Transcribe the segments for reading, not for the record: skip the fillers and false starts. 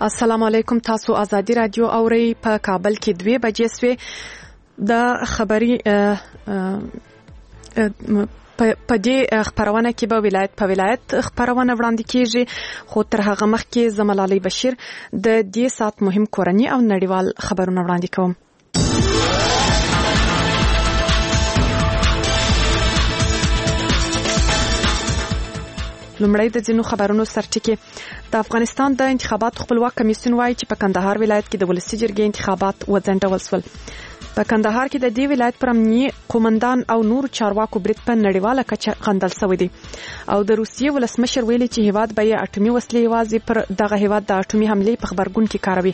السلام علیکم. تاسو آزادي رادیو اورئ. په کابل کې 2 بجې سوې. د خبري په دې خبرونه کې به ولایت په ولایت خبرونه وړاندې کیږي، خو تر هغه مخکې زملالي بشیر د دې سات مهم کورنی او نړیوال خبرونه وړاندې کوم. لومړی د ځینو خبرونو سرټکی. د افغانستان د انتخاباتو خپلواک کمیسیون وایي چې په کندهار ولایت کې د ولسي جرګې انتخابات وځنډول شول. په کندهار کې د دې ولایت پر امنیه قومندان او نور چارواکو برید په نړیواله کچه غندل شوی دی او د روسیې ولسمشر ویلي چې هیواد به یې اټومي وسلې یوازې پر دغه هیواد د اټومي حملې په خبرګون کې کاروي.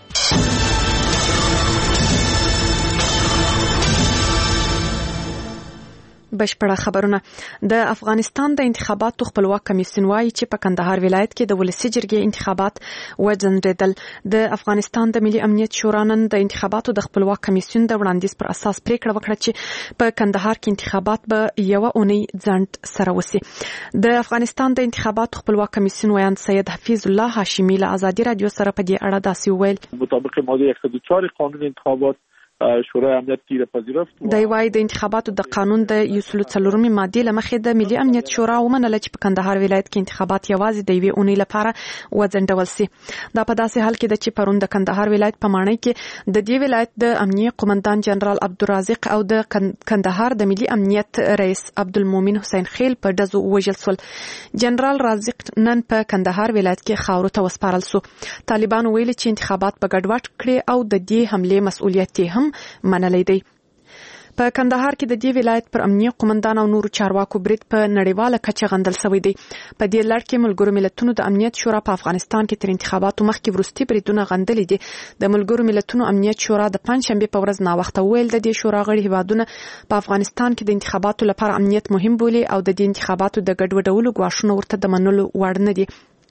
بشپړه خبرونه. د افغانستان د انتخاباتو خپلواک کمیسیون وایي چې په کندهار ولایت کې د ولسي جرګې انتخابات وځنډېدل. د افغانستان د ملي امنیت شورا نن د انتخاباتو د خپلواک کمیسیون د وړاندیز پر اساس پریکړه وکړه چې په کندهار کې انتخابات به یو اونۍ ځنډ سره وسی. د افغانستان د انتخاباتو خپلواک کمیسیون ویان سید حفیظ الله هاشمی له آزادي رادیو سره په دې اړه داسې وویل. مطابق ماده 104 قانون انتخابات شورای امنیت تیر پذیرفت. د وای د انتخاباتو د قانون د 140 ماده لمخې د ملي امنیت شورا ومنله چې په کندهار ولایت کې انتخابات یوازې د یوې اونۍ لپاره وځنډول شي. دا په داسې حال کې چې پرون د کندهار ولایت په ماڼۍ کې د دې ولایت د امنیه قومندان جنرال عبدالرازق او د کندهار د ملي امنیت رئیس عبدالمومن حسین خیل په دزو وژل شول. جنرال رازق نن په کندهار ولایت کې خاورو ته وسپارل شو. طالبان ویلي چې انتخابات په ګډوډ کړي او د دې حمله مسؤلیت هم منلې دی. په کندهار کې د دې ولایت پر امنیه قومندان او نورو چارواکو برید په نړیواله کچه غندل شوی دی. په دې لړ کې ملګرو ملتونو د امنیت شورا په افغانستان کې تر انتخاباتو مخکې وروستي بریدونه غندلې دي. د ملګرو ملتونو امنیت شورا د پنځشنبه په ورځ ناوخته ویل د دې شورا غړي هیوادونه په افغانستان کې د انتخاباتو لپاره امنیت مهم بولي او د دې انتخاباتو د ګډوډولو غواړنه ورته د منلو وړ نه دي.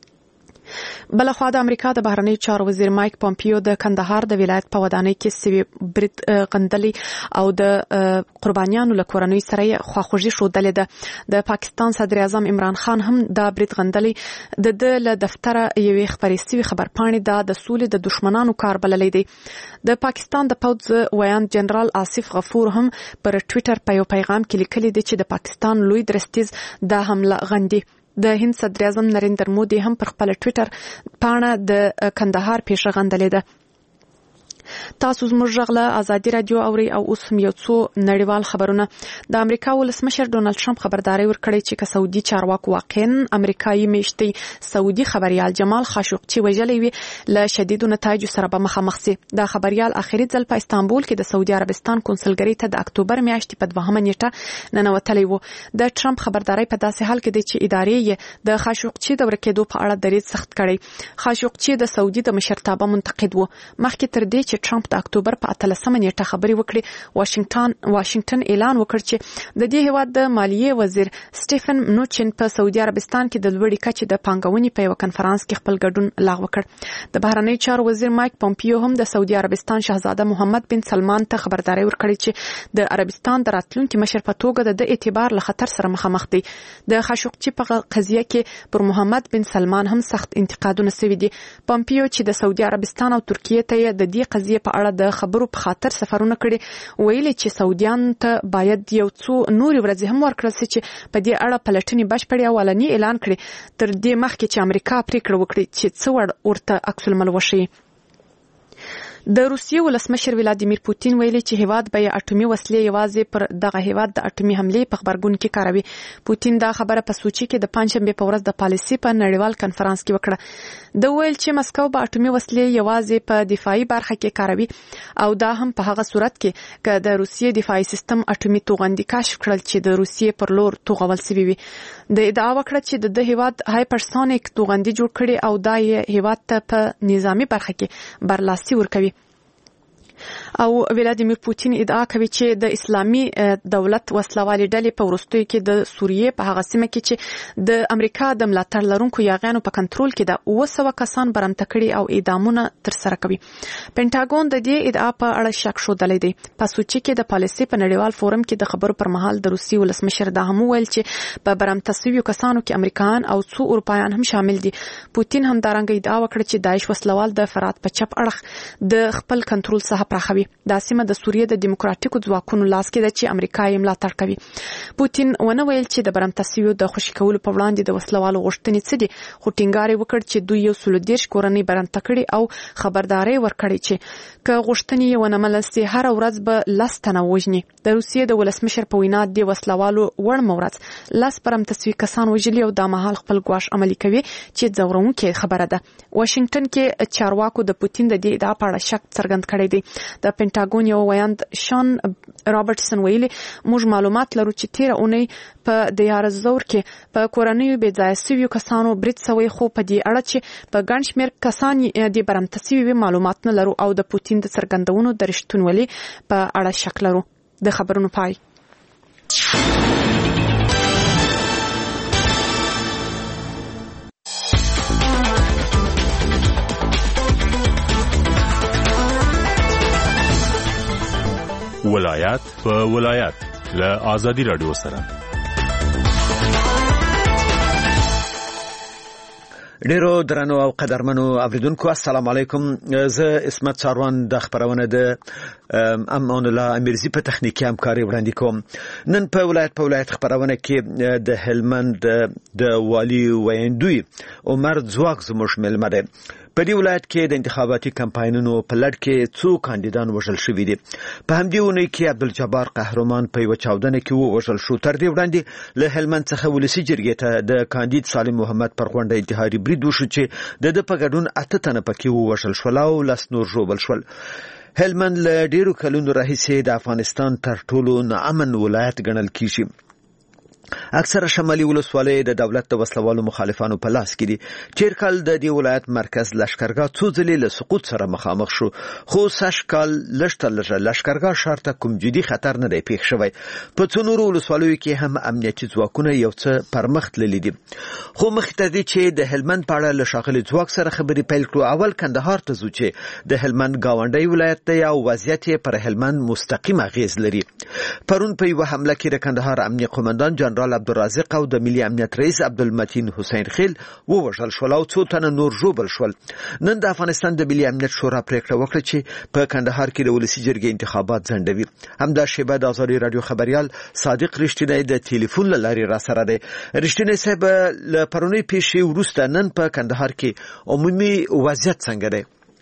بلخوا د امریکا د بهرنیو چارو وزیر مایک پومپیو د کندهار د ولایت په ودانۍ کې سوي برید غندلي او د قربانیانو له کورنۍ سره خواخوږي ښودلې ده. د پاکستان صدر اعظم عمران خان هم دا برید غندلي. د له دفتر یوې خبري سوي خبرپاڼې د سولې د دشمنانو کار بللې دی. د پاکستان د پوځ ویان جنرال آصف غفور هم پر ټوئیټر په یو پیغام کې لیکلي دی چې د پاکستان لوی درستیز د حمله غندي. د هند صدر اعظم نریندر مودي هم پر خپل ټوئیټر پاڼه د کندهار پیښه غندلې ده. تاسو زموږ غږ آزادي رادیو اوري او اوس هم یو څو نړیوال خبرونه. د امریکا ولسمشر ډونالد ټرمپ خبرداري ورکړې چې که سعودي چارواکو واقعا امریکایي میشتي سعودي خبريال جمال خاشقجي وژلې وي له شدیدو نتایجو سره به مخامخ شي. دا خبريال اخري ځل په استانبول کې د سعودي عربستان کنسولګری ته د اکتوبر میاشتې په 2 نیټه ننوتلی وو. د ټرمپ خبرداري په داسې حال کې دی چې ادارې د خاشقجي د ورکېدو په اړه دریځ سخت کړي. خاشقجي د سعودي د مشرتابه منتقد وو. مخکې تر دې چې ټرمپ د اکتوبر په 13 نیټه خبري وکړي، واشنگټن اعلان وکړ چې د دې هیواد د مالیې وزیر سټیفن منوچن په سعودي عربستان کې د لوړې کچې د پانګونې په یو کنفرانس کې خپل ګډون لغوه کړ. د بهرنیو چارو وزیر مایک پومپیو هم د سعودي عربستان شاهزاده محمد بن سلمان ته خبرداري ورکړي چې د عربستان د راتلونکي مشر په توګه د اعتبار له خطر سره مخامخ دی. د خاشقجي په قضیه کې پر محمد بن سلمان هم سخت انتقادونه شوي دي. پومپیو چې د سعودي عربستان او ترکیه ته د دې قضیه په اړه د خبرو په خاطر سفرونه کړي، ویلي چې سعودیان ته باید یو څو نوري ورځې هم ورکړل شي چې په دې اړه پلټنې بشپړې او علني اعلان کړي تر دې مخکې چې امریکا پریکړه وکړي چې څه ورته عکس العمل وشي. د روسیې ولسمشر ولادیمیر پوتین ویلي چې هیواد به اټومي وسلې یوازې پر دغه هیواد د اټومي حملې په خبرګون کې کاروي. پوتین دا خبره په سوچي کې د پنځشنبه په ورځ د پالیسي په نړیوال کنفرانس کې وکړه. د ویل چې مسکو به اټومي وسلې یوازې په دفاعي برخه کې کاروي او دا هم په هغه صورت کې چې د روسیې دفاعي سیستم اټومي توغندي کشف کړل چې د روسیې پر لور توغول شوی وي. د ادعا وکړه چې د هیواد هایپرسونیک توغندي جوړ کړي او دا یې هیواد ته په نظامی برخه کې برلاسي ورکوي. او ولادیمیر پوتین ادعا کوي چې د اسلامي دولت وسلوالې ډلې په وروستیو کې د سوریې په هغه سیمه کې چې د امریکا د ملاتړ لرونکو یاغانو په کنټرول کې د 200 کسان برمته کړي او اعدامونه تر سره کوي. پینټاګون د دې ادعا په اړه شک شودلې دی. په سوچي کې د پالیسي په نړیوال فورم کې د خبرو پر مهال د روسي ولسمشر دا هم ویل چې په برمته شویو کسانو کې امریکایان او څو اروپایان هم شامل دي. پوتین هم دارنګ ادعا وکړه چې داعش وسلوال د فرات په چپ اړخ د خپل کنټرول څخه پراخوي. دا سیمه د سوریې د دیموکراتیکو ځواکونو لاس کې ده چې امریکا یې ملاتړ کوي. پوتین ونه ویل چې د برمته شویو د خوشي کولو په وړاندې د وسلوالو غوښتنې څه دي، خو ټینګار وکړ چې دوی 130 کورنۍ برمته کړي او خبرداري ورکړي چې که غوښتنې یې ونه منل سي هر ورځ به 10 تنه وژني. د روسیې د ولسمشر په وینا د وسلوالو وړ مورز 10 برمته شوي کسان وژلي او د مهال خپل ګواښ عملي کوي چې ځورونکې خبره ده. واشنگټن کې چارواکو د پوتین د دې ادعا په اړه شک څرګند کړی دی. د پینټاګون یو ویاند شان رابرټسن ویلي موږ معلومات لرو چې تیر اونۍ په دیار زور کې په کورنیو بې ځای شویو کسانو برید شوی، خو په دې اړه چې په ګڼ شمېر کسان د برمته شوي معلومات نه لرو او د پوتین د څرګندونو د رښتونولۍ په اړه شک لرو. د خبرونو پای. ولایت په ولایت له آزادی رادیو سره. ډیرو درنو او قدرمنو اوریدونکو السلام علیکم. زه اسمت ساروان د خبرونه د امان الله امیرزی په تخنیکی همکاري وړاندې کوم. نن په ولایت خبرونه کې د هلمند د والی ویندوی عمر ځواک زموږ ملمه ده. په دې ولایت کې د انتخاباتي کمپاینونو په لړ کې څو کاندیدان وژل شوي دي. په همدې اونۍ کې عبدالجبار قهرمان په یوه چاودنه کې ووژل شو. تر دې وړاندې له هلمند څخه ولسي جرګې ته د کاندید سالم محمد پر غونډه انتحاري برید وشو چې د ده په ګډون 8 تنه پکې ووژل شول او 10 نور ژوبل شول. هلمند له ډیرو کلونو راهیسې د افغانستان تر ټولو ناامن ولایت ګڼل کیږي. اکثره شمالي ولسوالۍ د دولت د وسلوالو مخالفانو په لاس کې دي. تیر کال د دې ولایت مرکز لشکرګاه څو ځلې له سقوط سره مخامخ شو، خو سږ کال لږ لشکرګاه ښار ته کوم جدي خطر نه دی پېښ شوی. په څو نورو ولسوالیو کې هم امنیتي ځواکونه یو څه پرمخ تللي دي. خو مخکې تر دې چې د هلمند په اړه له ښاغلي ځواک سره خبرې پیل کړو، اول کندهار ته ځو چې د هلمند ګاونډی ولایت دی او وضعیت یې پر هلمند مستقیم اغیز لري. پرون په یوه حمله کې د کندهار امنیه قومندان جنرال عبدالرازق او د ملي امنیت رئیس عبدالمتین حسین خیل ووژل شول او څو تنه نور ژوبل شول. نن د افغانستان د ملي امنیت شورا پریکړه وکړه چې په کندهار کې د ولسي جرګې انتخابات ځنډوي. همدا شیبه د ازادي رادیو خبریال صادق رښتینی د ټلیفون له لارې را سره دی. رښتینی صاحب، له پرونۍ پیښې وروسته نن په کندهار کې عمومي وضعیت څنګه دی؟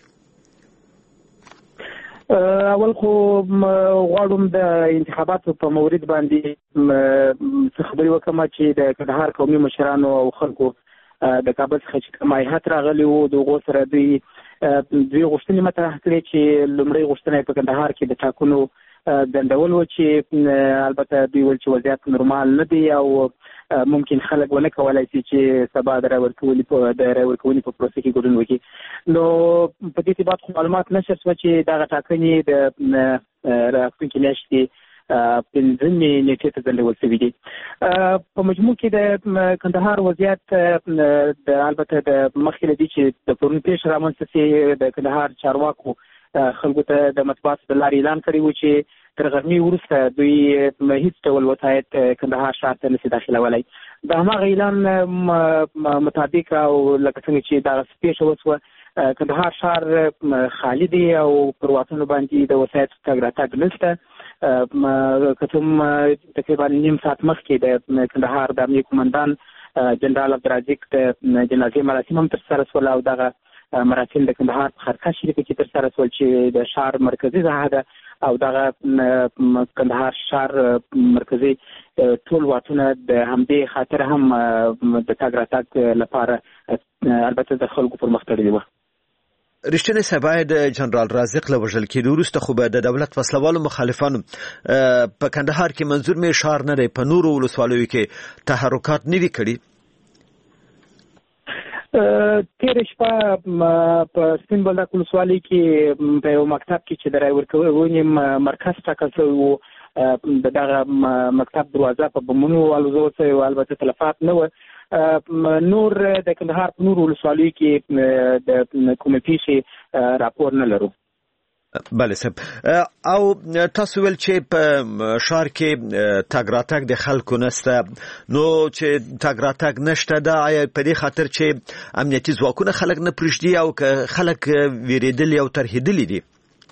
اول خو غواړم د انتخاباتو په مورد باندې څه خبرې وکړم چې د کندهار قومي مشرانو او خلکو د کابل څخه چې کوم هیات راغلی وو د هغو سره دوی غوښتنې مطرح کړې چې لومړۍ غوښتنه په کندهار کې د ټاکنو ځنډول و چې البته دوی ویل چې وضعیت نورمال نه دی او ممکن خلک ونه کولای شي چې سبا د رای ورکونې په پروسه کې ګډون وکړي. نو په دې ارتباط معلومات نشر شوه چې دغه ټاکنې د راتلونکې میاشتې 15 نیټې ته ځنډول شوي دي. په مجموع کې د کندهار وضعیت البته د مخکې له دې چې د پرون پیښه رامنځته شي، د کندهار چارواکو خلکو ته د مطبوعاتو د لارې اعلان کړی و چې تر غرمې وروسته دوی هیڅ ډول وسایط کندهار ښار ته نشي داخلولی. د هماغه اعلان مطابق او لکه څنګه چې دغه پیښه وشوه، کندهار ښار خالي دی او پر واټونو باندې د وسایطو تګ راتګ نشته. که څه تقریبا نیم ساعت مخکې د کندهار د امنیه قومندان جنرال عبدالرازق د جنازې مراسم هم ترسره شول او دغه مراسم د کندهار په خرقه شریفه کې ترسره شول چې د ښار مرکزي ساحه ده او دغه کندهار ښار مرکزي ټول واټونه د همدې خاطر هم د تګ راتګ لپاره البته د خلکو پر مخ تړلي وو. رښتینی صاحب، د جنرال رازق له وژل کېدو وروسته خو به د دولت وسلوالو مخالفانو په کندهار کې منظور مې ښار نه دی، په نورو ولسوالیو کې تحرکات نه وي کړي. تیر شپه په سپین بولدک ولسوالۍ کې په یو مکتب کې چې د رای ورکونې مرکز ټاکل شوی و د دغه مکتب دروازه په بمونو والوزول شوې وه، البته تلفات نه وه. نور د کندهار په نورو ولسوالیو کې د کومې پیښې راپور نه لرو. بله صاحب، او تاسو ویل چې په ښار کې تګ راتګ د خلکو نشته، نو چې تګ راتګ نشته دا آیا په دې خاطر چې امنیتي ځواکونه خلک نه پرېږدي او که خلک ویرېدلي او ترهېدلي دي؟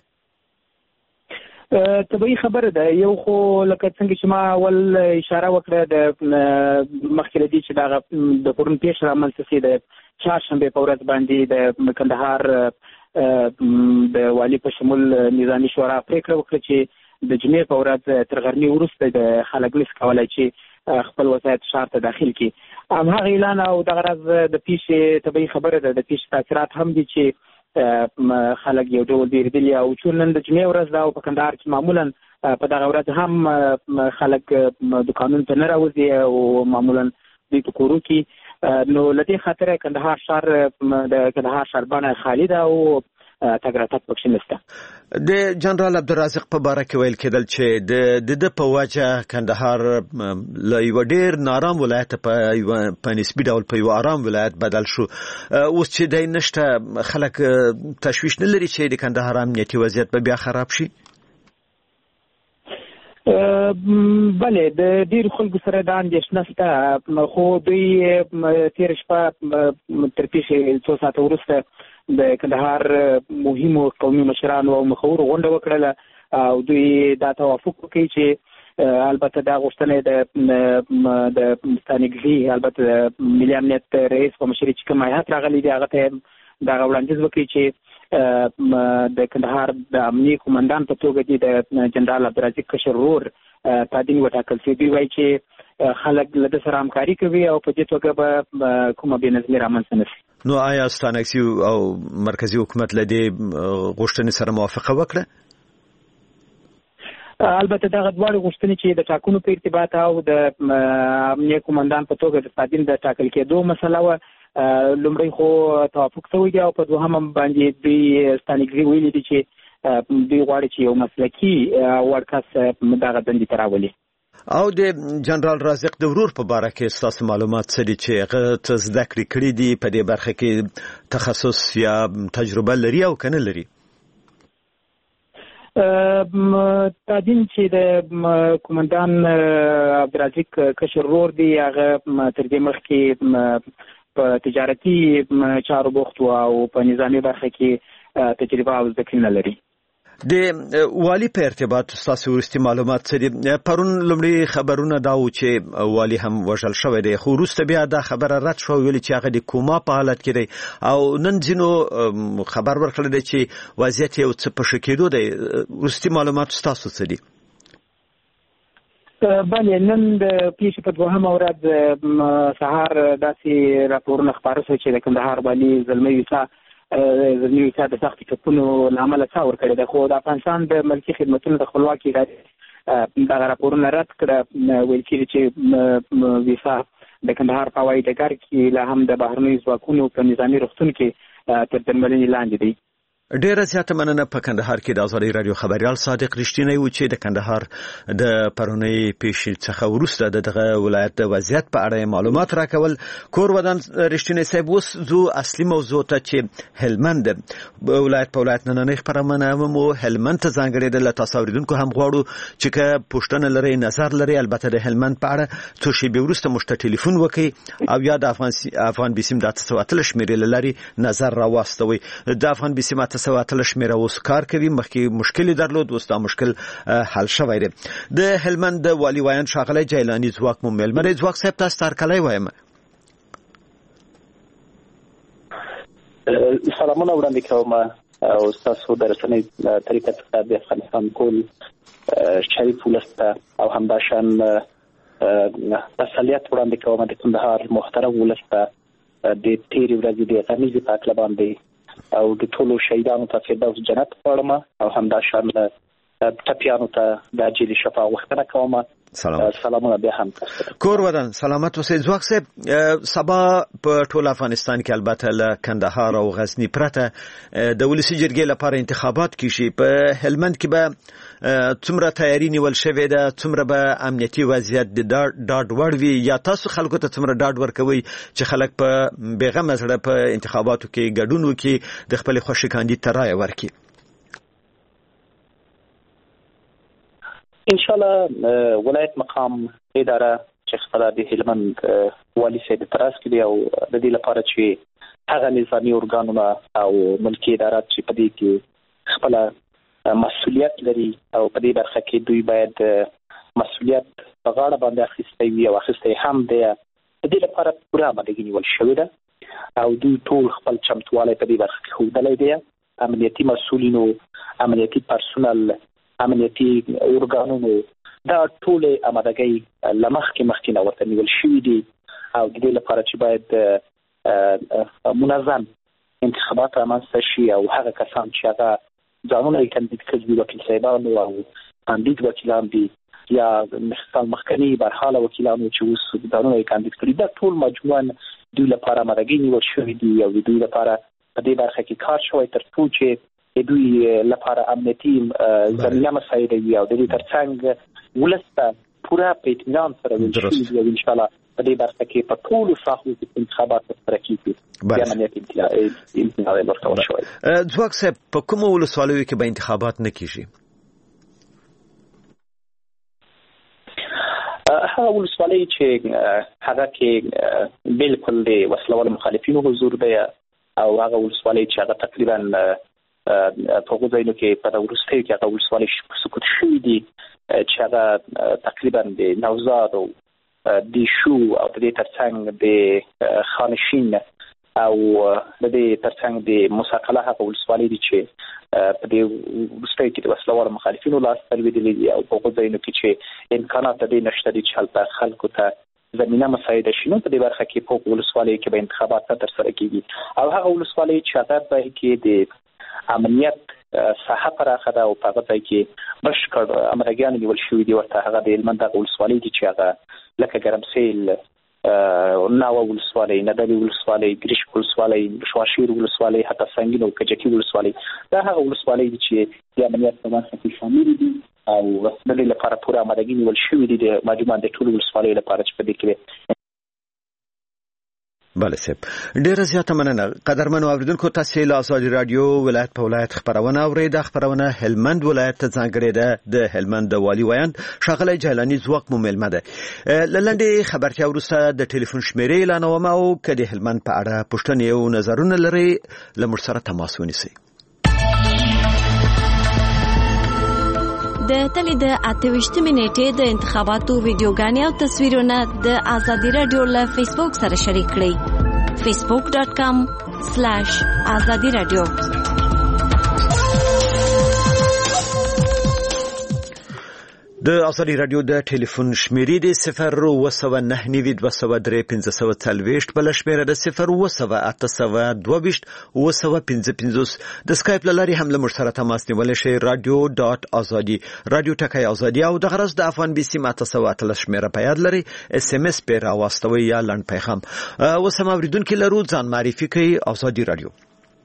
طبیعي خبره ده. یو خو لکه څنګه چې ما اول اشاره وکړه د مخکې له دې چې دغه د پرون پیښه رامنځته شي د چهارشنبې په ورځ باندې د کندهار د والي په شمول نظامي شورا پریکړه وکړه چې د جمعې په ورځ تر غرمې وروسته د خلک نشي کولی چې خپل وسایط ښار ته داخل کړي. هماغه اعلان او دغه ورځ د پیښې طبیعي خبره ده، د پیښې تاثیرات هم دي چې خلک یو ډول ویرېدلي او چې نن د جمعې ورځ ده او په کندهار کې معمولا په دغه ورځ هم خلک دوکانونو ته نه راوځي او معمولا دوی په کورو کې، نو له دې خاطره کندهار ښار د کندهار ښاربانه خالي ده او تګ راتګ پکې نشته. د جنرال عبدالرازق په باره کې ویل کېدل چې د په وجه کندهار له یوه ډېر نارام ولایت په نسبي ډول په یوه آرام ولایت بدل شو. اوس چې دی نشته، خلک تشویش نه لري چې د کندهار امنیتي وضعیت به بیا خراب شي؟ بله، د ډېرو خلکو سره دا اندېښنه شته، خو دوی تېره شپه تر پیښې څو ساعته وروسته د کندهار مهمو قومي مشرانو او مخورو غونډه وکړله او دوی دا توافق وکړي چې البته دا غوښتنه د ستانکزي البته د ملي امنیت رئیس په مشرۍ چې کوم هیات راغلی دی هغه ته دغه وړاندیز وکړي چې د کندهار د امنیه قومندان په توګه دي د جنرال عبدالرازق کشر ورور تعدین وټاکل شوی. دوی وایي چې خلک له ده سره همکاري کوي او په دې توګه به کومه بې نظمي رامنځته نه شي. نو آیا ستانکزي او مرکزي حکومت له دې غوښتنې سره موافقه وکړه؟ البته دغه دواړه غوښتنې چې د ټاکنو په ارتباط او د امنیه قومندان په توګه د تعدین د ټاکل کېدو مسله وه، لومړی خو توافق شوی دی او په دوهم باندې دوی ستانکزي ویلي دي چې دوی غواړي چې یو مسلکي وړ کس دغه دندې ته راولي. او د جنرال رازق د ورور په باره کې ستاسو معلومات څه دي چې هغه څه زده کړې کړي دي په دې برخه کې تخصص یا تجربه لري او که نه لري؟ تعدین چې د قومندان عبدالرازق کشر ورور دی هغه تر دې مخکې په تجارتي چارو بوخت و او په نظامي برخه کې تجربه او زده کړې نه لري. د والي په ارتباط ستاسو وروستي معلومات څه دي؟ پرون لومړي خبرونه دا و چې والي هم وژل شوی دی، خو وروسته بیا دا خبره رد شوه، ویلي چې هغه د کوما په حالت کې دی او نن ځینو خبر ورکړی دی چې وضعیت یو څه په ښه کېدو دی. وروستي معلومات ستاسو څه دي؟ بله، نن د پیښې په دوهمه ورځ سهار داسې راپورونه خپاره شوي چې د کندهار والي زلمي ویسا د سختې ټپونو له امله څا ورکړې ده، خو د افغانستان د ملکي خدمتونو د خپلواکۍ ادارې دغه راپورونه رد کړه. ویل کېږي چې ویسا د کندهار په هوایي ډګر کې لا هم د بهرنیو ځواکونو په نظامي روغتون کې تر درملنې لاندې دی. ډیره زیاته مننه. په کندهار کې د ازادي رادیو خبريال صادق رښتینی و چې د کندهار د پرونی پیښې څخه وروسته دغه ولایت د وضعیت په اړه معلومات راکول. کور ودان رښتینی صاحب، اوس زو اصلي موضوع ته چې هلمند ولایت په ولایت نننۍ خبرونه مو هلمند ته ځانګړې ده. له تاسو اوریدونکو هم غواړو چې که پوښتنه لري، نظر لري، البته د هلمند په اړه څو شېبې وروسته موږ ټلیفون وکړي او یا د افغان بیسیم د 813 شمیرې لري نظر راوستوي. د افغان بیسیم 813 شمیره اوس کار کوي، مخکې مشکل درلود، اوس دا مشکل حل شوی دی. د هلمند والی وایان ښاغلی جیلاني ځواک مو مېلمه ځواک صاحب تاسو ته هرکلی وایم. سلامونه وړاندې کوم او تاسو د رسنۍ طریقه څخه د افغانستان کول شریف ولسته او همداشان تسلیت وړاندې کوم د کندهار محترم ولسته د تیری ورځې د غمیزې په اړه باندې او د ټولو شهیدانو ته فردوس جنت غواړم او همداشان ټپیانو ته د عاجل شفا غوښتنه کوم. سلامونه بیا هم کور ودان سلامت اوسئ. ځواک صاحب سبا په ټول افغانستان کې البته له کندهار او غزنی پرته د ولسی جرګې لپاره انتخابات کیږي. په هلمند کې به څومره تیاری نیول شوې ده، څومره به امنیتي وضعیت د ډاډ وړ وي، یا تاسو خلکو ته څومره ډاډ ورکوي چې خلک په بیغمه زړه په انتخاباتو کې ګډون وکړي، د خپل خوښي کاندید ته رایه ورکړي؟ ان شاء الله ولایت مقام اداره چې خپل د هلمند والی صاحب تراس کې او د دې لپاره چې هغه نظامی ارګانونه او ملکی ادارات چې په دې کې خپل مسؤلیت لري او په دې برخه کې دوی باید مسؤلیت په غاړه باندې اخیستی وي او اخیستی هم دی. د دې لپاره پوره آمادګي نیول شوې ده او دوی ټول خپل چمتوالی په دې برخه کې ښودلی دی. امنیتي مسؤلینو، امنیتي پرسونل، امنیتي ارګانونو دا ټول آمادګي لمخکې نه ورته نیول شوې دي او د دې لپاره چې باید منظم انتخابات رامنځته شي او هغه کسان چې هغه ځانونه یې کاندید کړي، وکیل صاحبانو او کاندید وکیلان دي یا مخکني برحاله وکیلانو چې اوس ځانونه یې کاندید کړي، دا ټول مجموعاً دوی لپاره آمادګي نیول شوې دي او دوی لپاره په دې برخه کې کار شوی تر څو چې دوی لپاره امنیتي زمینه مساعده وي او د دې ترڅنګ ولسته پوره په اطمینان سره وشي او ان شاء الله په دې برخه کې په ټولو ساحو کې انتخابات ترسره کیږي. د امنیتي امتیاز ورکول شوی. ځواک صاحب په کومو ولسوالیو کې به انتخابات نه کیږي؟ هغه ولسوالۍ چې هغه کې بالکل د وسلوال مخالفینو حضور دی او هغه ولسوالۍ چې هغه تقریبا په غوځینو کې په وروستیو کې هغه ولسوالۍ سقوط شوي دي چې هغه تقریبا د نوزاد او د شو او د دې ترڅنګ د خانشین او د دې ترڅنګ د مساقله هغه ولسوالۍ دي چې په دې وروستیو کې د وسلوال مخالفینو لاس تلویدلې دي او په غوځینو کې چې امکانات د دې نشته دي چې هلته خلکو ته زمینه مساعده شي. نو په دې برخه کې په ولسوالۍ کې به انتخابات ترسره کیږي او هغه ولسوالۍ چې هغه ځای کې د امنیت ساحه پراخه ده او په هغه ځای کې بشکړ امرګیان نیول شوي دي. ورته هغه د هلمند هغه ولسوالۍ دي چې هغه لکه ګرمسیل، ناوه ولسوالۍ، ندلي ولسوالۍ، ګریشک ولسوالۍ، شواشیر ولسوالۍ، حتی سنگین او کجکي ولسوالۍ، دا هغه ولسوالۍ دي چې د امنیت په برخه کې شامل دي او د دې لپاره پوره آمادګي نیول شوې دي د مجموعاً د ټولو ولسوالیو لپاره چې په دې کې بله صاحب ډیره زیاته مننه. قدرمنو اوریدونکو، تاسو له آزادي رادیو ولایت په ولایت خبرونه اورئ. د خبرونه هلمند ولایت ته ځانګړې ده. د هلمند والی ویاند ښاغلی جیلاني ځواک مو مېلمه ده. له لنډې خبرتیا وروسته د ټلیفون شمیرې اعلانوم او که د هلمند په اړه پوښتنې او نظرونه لرئ له موږ سره تماس ونیسئ. د تلې د 28 نیټې د انتخاباتو ویډیوګانې او تصویرونه د آزادي رادیو له فیسبوک سره شریک کړئ. facebook.com/azadi radio. د آزادي رادیو د ټلیفون شمیرې د 02992031540 بل شمیره د 02822 د سکایپ لاري هم له موږ سره تماس نیولای شئ. radio.azadi رادیو ټکای ازادي او د غرض د افغان بي سي ماته شمیره په یاد لري. SMS پر راوستوي یا لنډ پیغام. وسم اوریدونکو لرو ځان معرفي کوي. آزادي رادیو.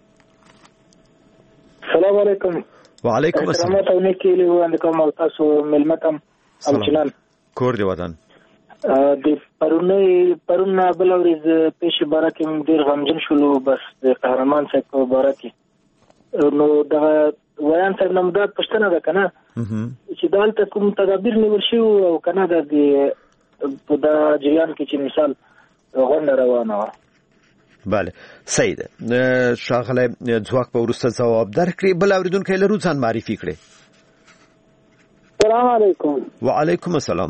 السلام علیکم. وعلیکم السلام. سلامات او نیکی له کوم تاسو ملمتم امچنان کور دی ودان. د پرونه بل ورځ پېښه بارکه ډیر غمجن شولو. بس د قهرمان صاحب په بارکه نو دا ویان صاحب نوم دا پښتنه ده کنه چې دالته کوم تدابیر نیول شي او کنه د په دا جریان کې چې مثال غونډه روانه و. بله صحیح ده. شاغله ځواک په ورسته جواب درکړي. بل اوریدونکو لرو ځان معرفي کړي. السلام علیکم. وعلیکم السلام.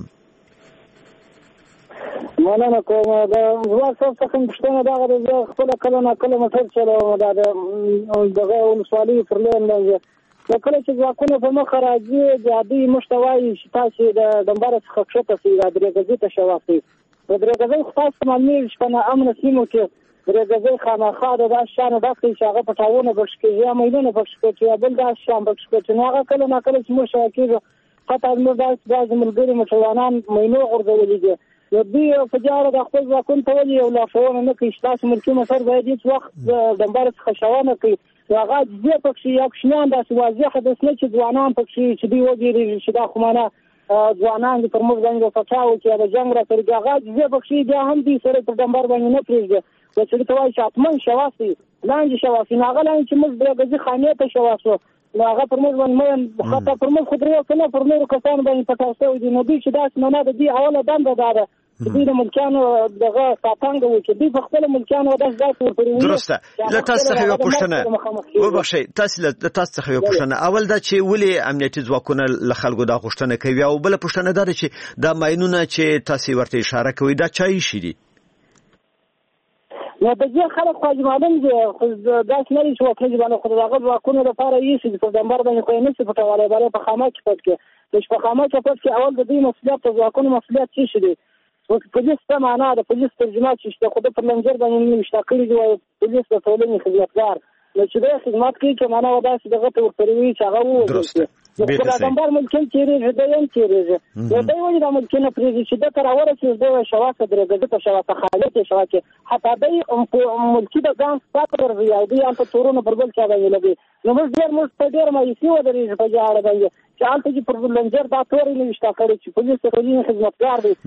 مننه کوم. دا ځواک څه څنګه پښتنه دا غره خپل کله موټر چلوم دا دغه ولسوالۍ پر لین دا کله چې ځواکونه په مخ راځي د عادي مشتوي شتاسي د دمبر څخه ښکته سي د درګزي ته شوافي د درګزي خاص معنی شپه امن سیمو کې درګزې خامخا د شان داسې چې هغه پټاونه بشکې یا مېنه بشکې چې بل دا شان بشکې چې هغه کله نه کله چې مو شاکې حتی موږ داس ملګری مشوانان مېنو غردولې دي نو دوی په جاره د خپل ځکون ته ولې یو لافونه نه کوي تاسو ملکی مسر باید هیڅ وخت دمبر څخه شوانه کوي هغه دې پکې یو شنان داسې واضح د سنه چې ځوانان پکې چې دی وګوري چې دا خمانه ځوانان پر موږ باندې فچاو چې د جنگ را ترګه هغه دې پکې بیا هم دې سره په دمبر باندې نه پریږدي چې توای شاتمن شواسي لاندې شواسي هغه لاندې چې موږ دغه خانه ته شواسو هغه پر موږ باندې خطا پر موږ خدای کنه پر نور کسان باندې پټاوسو دي نو دې چې داس نه د دې اوله دنده ده دوی د ملکانو دغه ساتنګ و چې دوی په خپل ملکانو داس ورپورې درسته له تاسو څخه یو پوښتنه وبخښئ تاسو څخه یو پوښتنه اول دا چې ولې امنیتي ځواکونه له خلکو دا غوښتنه کوي او بل پوښتنه دا چې دا ماینونه چې تاسو ورته اشاره کوي دا چای شي دي نو د دې خلک خو معلوم دي خو دا څنګه چې وکړي باندې خو دغه ځواکونه لپاره یې چې په دمبر باندې کوي نه څه پټواله باندې په خامه کې پټ کې چې په خامه کې پټ کې اول د دې مسؤلیت د ځواکونو مسؤلیت څه دي او پولیس ته معنا د پولیس ترجمه چې خو د پرلنجر باندې نشته کړی دی پولیس ته ټولنې خدمتګار نو چې د خدمت کوي چې معنا ودا چې دغه ته ورپروي چې هغه وو د دمبر ملکن چیرې ځدایم چیرې نو دوی وایي د ملکن پرېږي چې د تر اوره چې د شواسه درګه ته شواسه خالص شواسه حتی د ملکی د ځان سپاته ورځي او دوی په تورونو پر بل چا باندې لګي نو موږ ډېر مایوسي ودرې په جاړه باندې چې حالته چې پر لنجر دا تورې نشته کړی چې پولیس ته ټولنې خدمتګار دي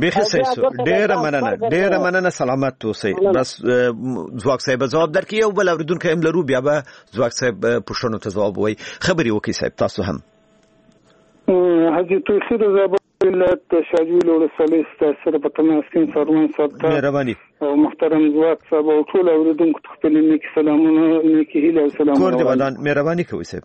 ډېر مننه سلامت اوسئ بس ځواک صاحب جواب درکې یو بل اوریدونکو هم لرو بیا به ځواک صاحب پوښتنو ته ځواب وایي خبري وکړئ صاحب تاسو هم حاجی توصیر زابلت شاجوی ولسوالۍ سره په تماس کې سرمن صاحب مهرباني او محترم ځواک صاحب او ټول اوریدونکو ته خپل نیک سلامونه نیک هیله او سلام کور دې ودان مهرباني کوي صاحب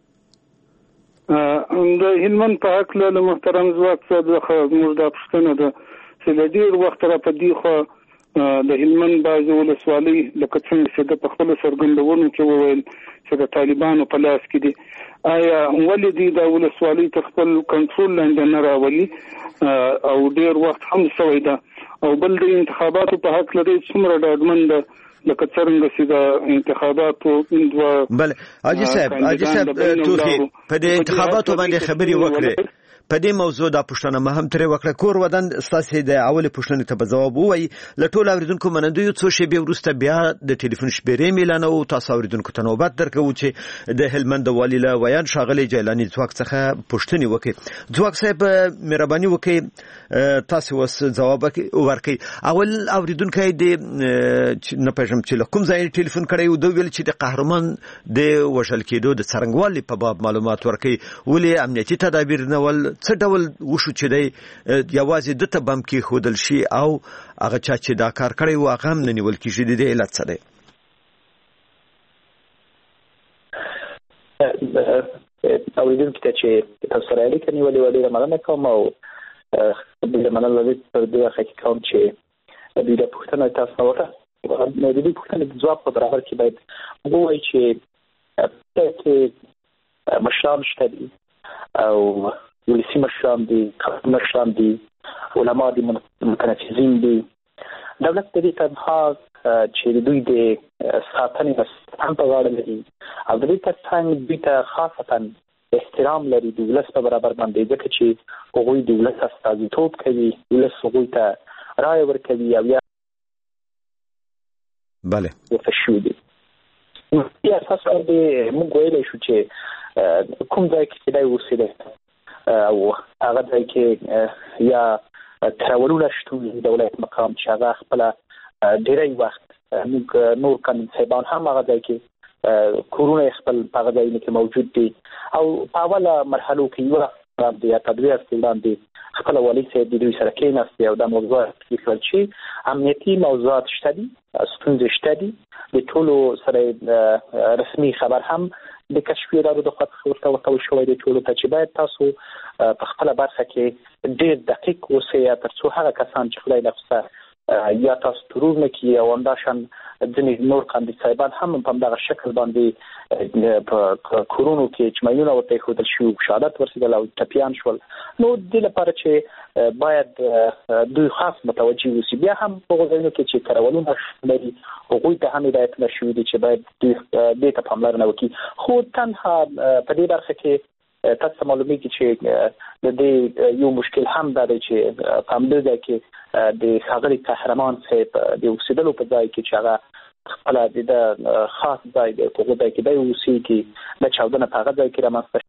د هلمند په حق له محترم ځواک صاحب موږ د پښتنو د سلډیر وخت را پدې خو د هلمند باز ولسوالۍ لکه څنګه چې د خپل سرګندونو کې وویل چې د طالبانو په لاس کې دي آیا ولې د ولسوالۍ تر خپل کنټرول لاندې نه راولي او ډیر وخت هم سوی ده او بل د انتخاباتو په حق لري څومره ډاډمن ده لکه څنګه چې د انتخاباتو بل حاجی صاحب توخي په دې انتخاباتو باندې خبري وکړي په دې موضوع دا پوښتنه مهم ترې وکړه کور ودان استاسې د اول پوښتنې ته جواب وایي لټول اوریدونکو منندوی څو شی به ورسته بیا د ټلیفون شمیرې میلانه او تاسو اوریدونکو ته نوبت درکو چې د هلمند والی له ویان شاغلي جیلانی ځواک څخه پوښتنه وکړي ځواک صاحب مهرباني وکړي تاسو وس جواب ورکړي اول اوریدونکو د نه پېژم چې کوم ځای ټلیفون کړی او د ویل چې د قهرمان د وشل کېدو د څرنګوالي په باب معلومات ورکړي ولې امنیتي تدابیر نه ول څه ډول وشو چې دی یوازې د تبم کې خودل شي او هغه چې دا کار کړی و هغه هم نه نیول کېږي د علت څه دی اوریدونکو ته چې تاسو سره اړیکه نیولې و ډېره مننه کوم او ډېره مننه لرم پر دې حقیقت چې د دې پوښتنه تاسو وکړه نو د دې پوښتنې د ځواب په برابر کې باید ووایي چې مشران شته دي او ولسی مشران دي مشران دي علما دي متنفذین دي دولت د دې تنها چې دوی د ساتنې هم په غاړه لري او د دې ترڅنګ دوی ته خاصتا احترام لري د ولس په برابر باندې ځکه چې هغوی د ولس استازیتوب کوي ولس هغوی ته رایه ورکوي او یا بله وفشو دي بیا اساس باندې موږ ویلی شو چې کوم ځای کې دی اوسېده او هغه ځای کې یا تراولونه شتون دولت مقام چې هغه خپل ډېری وخت موږ نور قانون صاحبان هم هغه ځای کې کورونه خپل هغه ځایونه کې موجود دي او په اوله مرحلو کې یو د تدویر استعمال خپل والی صاحب د دوی سره کېناستي او د موضوعات لیکل شي امنیتي موضوعات شته دي ستونزې شته دي د ټولو سره رسمي خبر هم د کشفیرانو د خاطر ورته شوی دی ټولو ته چې باید تاسو په خپل برخه کې ډېر دقیق اوسئ ترڅو هغه کسان چې خدای نفسه یا تاسو ترور نکي او همداشان ځینې نور کاندید صاحبان هم په دغه شکل باندې په کورونو کې چې ماینونه ورته خودل شو شهادت ورسېدل او ټپیان شول. نو د لپاره چې باید دوی خاص متوجي وي بیا هم په غوښتنه کې چې کارولونه لري هغوی ته هم هدایت نشوي چې باید دې ته پاملرنه وکړي. خو تنها په دې برخه کې تاسو معلومیږي چې د دې یو مشکل هم دا دی چې په همدې ځای کې د ښاغلي قهرمان صاحب د اوسېدلو په ځای کې چې هغه خپل د خاص ځای دی په ځای کې دی اوسېږي د چاودنه په هغه ځای کې رامنځته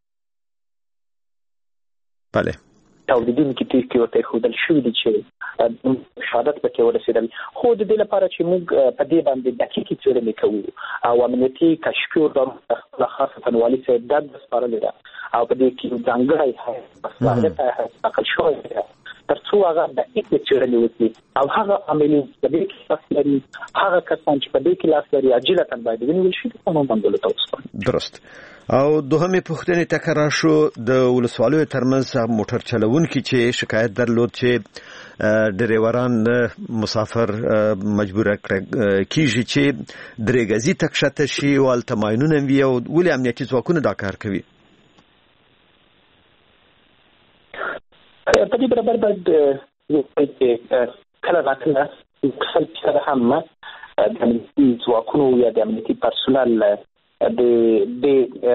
بله تولیدونکي کې ورته خودل شوی دی چې شهادت پکې ورسېدل. خو د دې لپاره چې موږ په دې باندې دقیقې څېړنې کوو او امنیتي کشفي ارګان خپل خاصه والي صاحب د سپارلې ده او په دې کې ځانګړی مسؤلیت تاکل شوی دی ترڅو هغه دقیقې څېړنې وکړي او هغه عملي د دې کې لاس لري هغه کسان چې په دې کې لاس لري عاجلتاً باید ونیول شي په قانون باندې توسط. درست. او دوهمه پوښتنه تکرار شو د ولسوالیو ترمنځ موټر چلوونکي چې شکایت درلود چې ډریوران مسافر مجبور کیږي چې درېګزي تکشته شي او التماینونه وي او ولې امنیتي ځواکونه دا کار کوي. په دې برابر باید کله راکله کله هم د امنیتي ځواکونو یا د امنیتي پرسونل د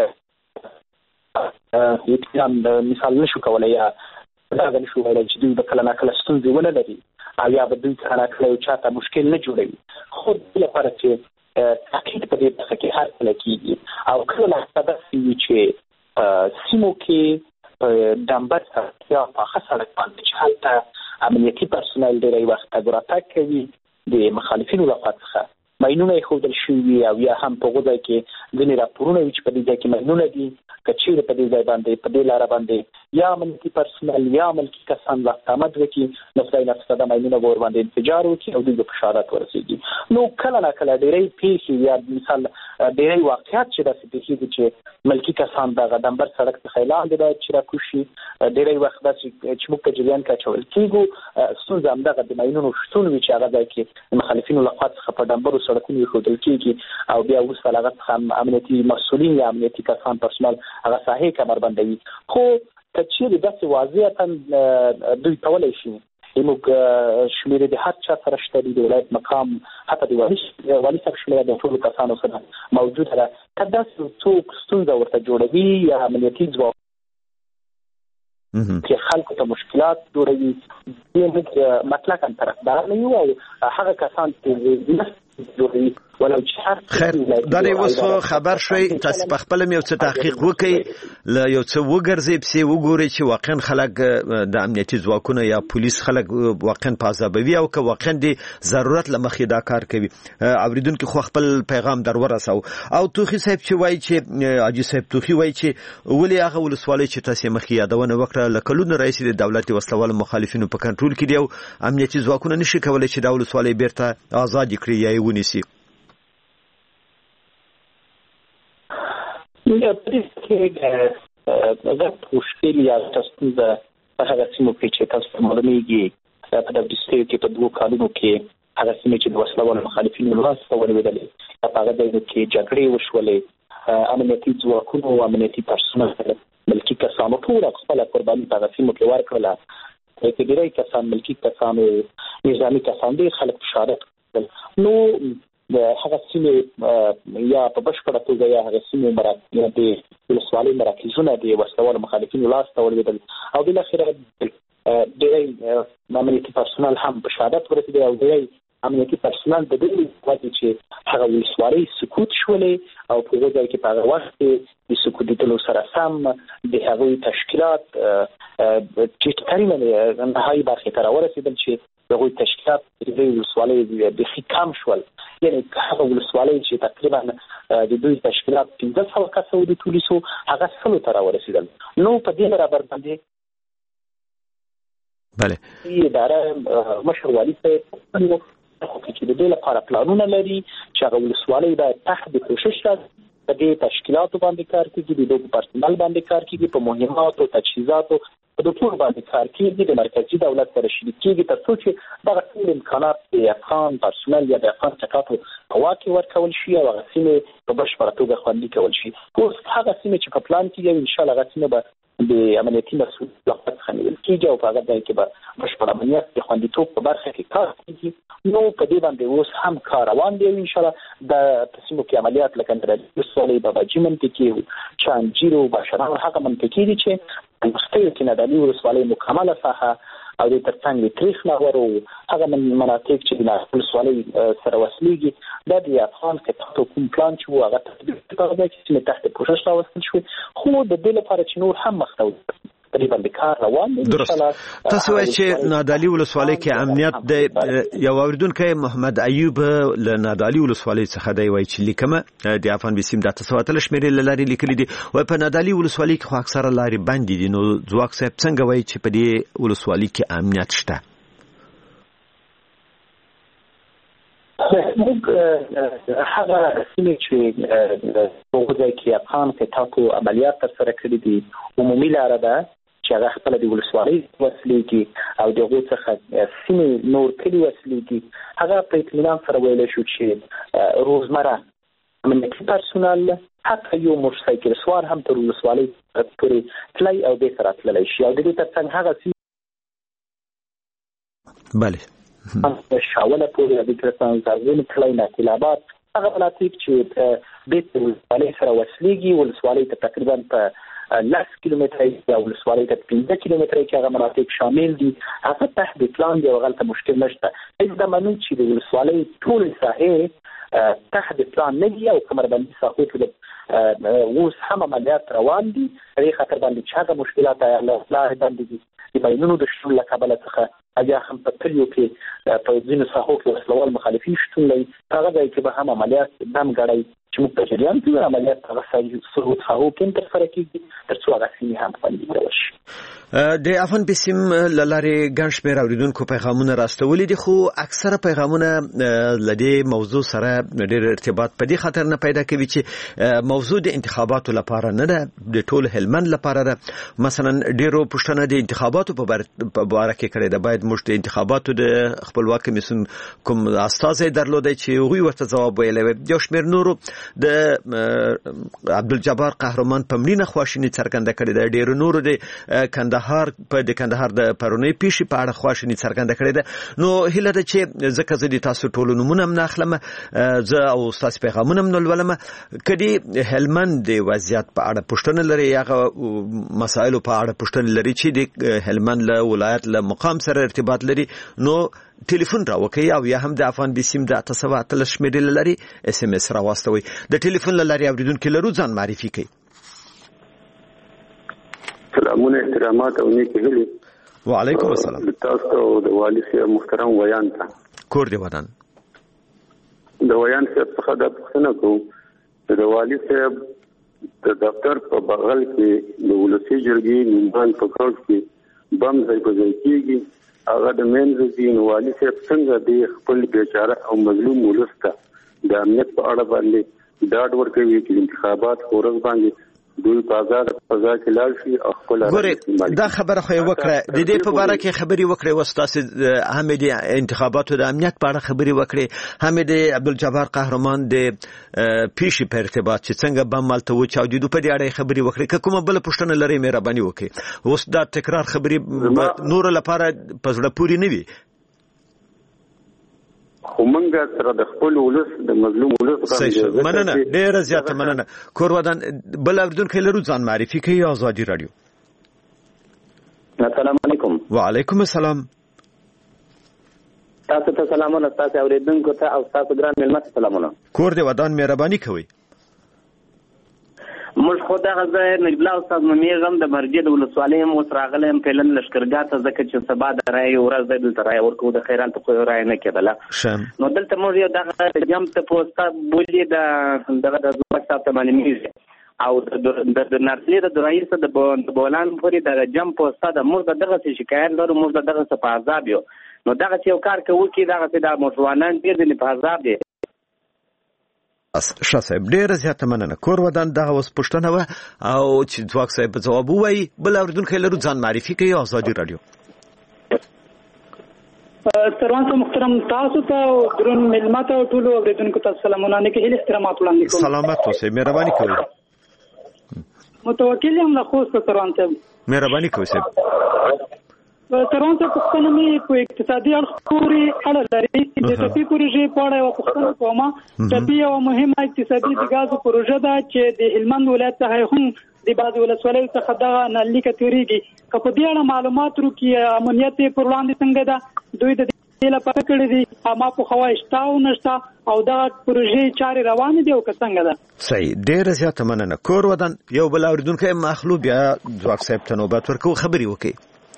یتیم مثال نشو کولای یا دا نشو ویل چې دوی کله ناکله ستونزې ونه لري او یا به دوی کله ناکله چاته مشکل نه جوړوي. خو د لپاره چې تاکید په دې برخه کې هر کله کېږي او کله ناکله داسې چې سیمو کې دمبر یا په خاصه باندې چې هلته امنیتي پرسونل ډېری وخت تګ کوي د مخالفینو لخوا څخه ماینونه خودل شوی او یا هم په غوډه کې ځینې راپورونه چې په دې ځای کې ماینونه دي کچېره په دې ځای باندې په دې لار باندې یا امنیتي پرسونل یا ملکی کسان لاستامد وکړي نو خدای نفسه د ماینونه ور باندې انفجار وکړي او دوی په شهادت ورسېږي. نو کله ناکله ډېری پیښې یا مثال ډېری واقعیت چې داسې پیښېږي چې ملکی کسان د دمبر سړک څخه لاندې باید چې راکوشي ډېری وخت داسې چې موږ په جریان کې اچول کېږو ستونزه همدغه د ماینونو شتون وي چې هغه ځای کې مخالفینو لخوا څخه په ډمبرو سړکونو خودل کېږي او بیا اوس هغه څخه امنیتي مسؤلین یا امنیتي کسان پرسونل هغه ساحې کمر بندوي. خو کچېرې داسې واضحه دوی کولی شي موږ شمیرې د هر چا سره شته د ولایت مقام حتی د والي صاحب شمیره د ټولو کسانو سره موجوده ده که داسې څوک ستونزه ورته جوړوي یا امنیتي ځواک چې خلکو ته مشکلات جوړوي دې موږ مطلقاً طرفدار نه یو او هغه کسان چې جوړوي ولو چې خیر دا دی اوس خبر شوي تاسو په خپل یو څه تحقیق وکړئ ل یو څه وګرځي پسې وګورئ چې واقعا خلک د امنیتي ځواکونو یا پولیس خلک واقعا پازابوي او که واقعا د ضرورت لمخې دا کار کوي. اوریدونکو خو خپل پیغام در ورسو او توخي صاحب چې وایي چې حاجی صاحب توخي وایي چې ولې هغه ولسوالۍ چې تاسو مخکې یادونه وکړه لکلونه رئیس د دولت وسلوال مخالفینو په کنټرول کې دی او امنیتي ځواکونه نشي کولای چې د ولسوالۍ بیرته آزاد کړي یا ونیسي. په دې کې دا مشکل یا تاسو د هغه سیمو کې چې تاسو معلومیږي په دغه ډیسټریکټ کې په دوه کالونو کې هغه سیمې چې د وسلوال مخالفینو لاسته ولوېدلې په هغه ځای کې جګړې وشولې امنیتي ځواکونو او امنیتي پرسونل ملکی کسانو ټول خپل قرباني په هغه سیمو کې ورکړله. کې ډېری کسان ملکی کسان او نظامي کسان دي خلک شهادت نو د هغه سیمې یا په بشپړه توګه یا هغه سیمې مرکز د ولسوالۍ مراکزونه د وسلوال مخالفینو لاسته ولوېدل او بالاخره ډېری امنیتي پرسونل هم په شهادت ورسېدل او ډېری امنیتي پرسونل د دې وجې چې هغه ولسوالۍ سقوط شولې او په ځای کې په هغه وخت کې د سقوطېدلو سره سم د هغوی تشکیلات چې تقریبا نهایي برخې ته راورسېدل چې دغه تشکیلات د ولسوالۍ بخي کم شول. یعنی هغه ولسوالۍ چې تقریبا د دوی تشکیلات 1500 کسه د پولیسو هغه سلو ته راورسېدل. نو په دې برابر باندې بله اداره مشر والي صاحب چې د دې لپاره پلانونه لري چې هغه ولسوالۍ باید تحت کوشش په دې تشکیلاتو باندې کار کوي د دوی پرسونل باندې کار کوي په مهماتو تجهیزاتو د ټول باندې کار کیږي د مرکزی دولت سره شریک کیږي ترڅو چې دغه ټول امکانات د افغان پرسونل یا د افغان ټکاتو په واک کې ورکول شي او هغه سیمې په بشپړه توګه خوندي کول شي. اوس هغه سیمې چې په پلان کې ان شاء الله هغه سیمې به د عملیاتي مسؤلیت څخه نیول کیږي او په هغه ځای کې به بشپړ امنیت د خوندیتوب په برخه کې کار کیږي. نو په دې باندې اوس هم کار روان دی ان شاء الله د تسمو کې عملیات لکه د رسولې بابا جمن کې چانجیرو بشران هغه منطقې دي چې مستقیل کې نادالي ولسوالۍ مکمله ساحه او د ترڅنګ د تاریخ ناور او هغه مناطق چې د ولسوالۍ سره وصلېږي د افغان کتابو کوم پلان چې هغه تطبیق کړی چې تحت پوښښ راوستل شوی خو د دې لپاره چې نور هم مخته تقریبا د کار روان دي. تاسو وایئ چې نادالي ولسوالۍ کې امنیت د یو اوریدونکو محمد ایوب له نادالي ولسوالۍ څخه دی وایي چې لیکمه د افغان بسیم د تاسو اتل شمیرې لاري لیکلي دي او په نادالي ولسوالۍ کې خو اکثره لاري بندي دي. نو ځواک صاحب څنګه وایي چې په دې ولسوالۍ کې امنیت شته؟ موږ هغه سیمې چې په ځای کې افغان کتابو عملیات ترسره کړي دي عمومي لاره ده چې هغه خپل د ولسوالۍ وسلېږي او دغه څخه سیمې نور کلی وسلېږي. هغه په اطمینان سره ویل شو چې روزمره امنیتي پرسونل حتی یو موټر سایکل سوار هم تر ولسوالۍ پورې تللی او به سره تللی شي او د دې ترڅنګ هغه بله شاوله پورې د کرستان زرغون تللی ناکلابات هغه مناطق چې د ولسوالۍ سره وسلېږي ولسوالۍ ته تقریبا په 10 کیلومتره یا ولسوالۍ ته 15 کیلومتره کې هغه مناطق شامل دي. هغه تحت پلان دی او غلطه مشکل نشته. هیڅ د منو چې د ولسوالۍ ټول ساحې تحت پلان نه دی او کمربندي ساحو ته اوس هم عملیات روان دي. هغه خطر باندې چې هغه مشکلات الله باندې دي د بینونو د شتون له کبله څخه اجازه هم په کلیو کې په ځینو ساحو کې وسلوال مخالفین شتون لري. هغه ځای کې به هم عملیات دم غړي چې موږ په جریان کې عملیات هغه سرود ساحو کې ترسره کیږي ترڅو هغه سیمې هم خوندي شي. د افغان بسیم لاري ګڼ شمېر اوریدونکو پیغامونه راستولي دي خو اکثره پیغامونه لدې موضوع سره ډېر ارتباط په دې خاطر نه پیدا کوي چې موضوع د انتخاباتو لپاره نه ده د ټول هلمند لپاره ده. مثلا ډېرو پوښتنه د انتخاباتو په اړه کې کړې ده. باید موږ د انتخاباتو د خپلواک کمیسیون کوم استازی درلودی چې هغوی ورته ځواب ویلی وي. یو شمېر نورو د عبدالجبار قهرمان په مړینه خواشیني څرګنده کړې ده. ډېرو نورو د کندهار د پرونی پیښې په اړه خواشیني څرګنده کړې ده. نو هیله ده چې ځکه زه د تاسو ټولو نومونه هم نه اخلم زه او ستاسو پیغامونه هم نه لولم کدي هلمند د وضعیت په اړه پوښتنه لري هغه مسایلو په اړه پوښتنه لري چې د هلمند له ولایت له مقام سره ارتباط لري نو ټلیفون راوکي او یا هم د افغان بسیم د 9 شمیرې لري اس ام اس راوستوي. د ټلیفون لري اوریدونکو لرو ځان معرفي کوي. سلامونه احترامات او نیکی هیلې. وعلیکم السلام. تاسو د والي صاحب محترم ویان ته کور دی ودان د ویان صاحب څخه د پښتنه کو د والي صاحب د دفتر په بغل کې د ولسی جرګې نومبان په کور کې بم ځای په ځای کېږي. هغه د منځي والي صاحب څنګه د خپل بیچاره او مظلوم ولسته د امنیت په اړه باندې ډاډ ورکوي چې انتخابات ورځ باندې دوی په آزاد فضا کې لاړ شي او خپل دا خبره خو وکړه د دې په اړه کې خبري وکړي وستاسو حمید انتخاباتو د امنیت په اړه خبري وکړي. حمید عبدالجبار قهرمان د پیښې په ارتباط چې څنګه بم مالته و چاودیدو په دې اړه خبري وکړي. کومه بل پوښتنه لري مهرباني وکړي. اوس دا تکرار خبري نور لپاره پزړه پوری نه وي. همنګ سره د خپل ولس د مظلوم ولس باندې مننه ډېر زیاته مننه. کور ودان بل اوریدونکو لرو ځان معرفي کوي. آزادي رادیو. السلام علیکم. وعلیکم السلام. تاسو ته سلامونه تاسو اوریدونکو ته او تاسو ګران ملمت سلامونه. کور دی ودان مهرباني کوي. موږ خو دغه ځای نجیب الله استاد ممیغم د مرجد ولسوالۍ هم اوس راغلی یم پلن لښکرګاه ته ځکه چې سبا د رایې ورځ دی دلته رایه ورکوو د خیران ته خو رایه نه کېدله نو دلته موږ یو دغه جم ته پوسټه بولي دغه د ځواک صاحب ته معلومېږي او د نارسلي د رئیس د بولان پورې د جم پوسټه د موږ دغسې شکایت لرو موږ دغسې په عذاب یو نو دغسې یو کار کوو چې دغسې د موټروانان ډېر دي په عذاب دی صاحب ډېر زیات مننه. کور ودان دغه اوس پښتنه و او چې ځواک صاحب جواب وایي بل اوریدونکو لرو ځان معرفي کوي. آزادي رادیو سروان صاحب محترم تاسو ته درون ملمت او ټول اوریدونکو ته سلامونه نه کې احترامات وړاندې کوم. سلامات اوسئ، مهرباني کوئ. متوکل یم له خوست سروان صاحب. مهرباني کوئ صاحب. سروان صاحب پښتنه مې په اقتصادي اړخ پورې اړه لري چې د ټاپي پروژې په اړه یو پښتنه کومه. ټاپي یو مهمه اقتصادي د غاز پروژه ده چې د هلمند ولایت څخه هم د بعض ولسوالیو څخه دغه نلیکه تیریږي. که په دې اړه معلومات ورکړي امنیت پر وړاندې څنګه ده، دوی د دې لپاره کړی دي ما په خوا شته او نشته او دا پروژې چارې روانې دي او که څنګه ده. صحیح، ډېر زیات مننه. کور ودان یو بل اوریدونکو مخلو بیا ځواک صاحب ته نوبت ورکو خبري وکړي.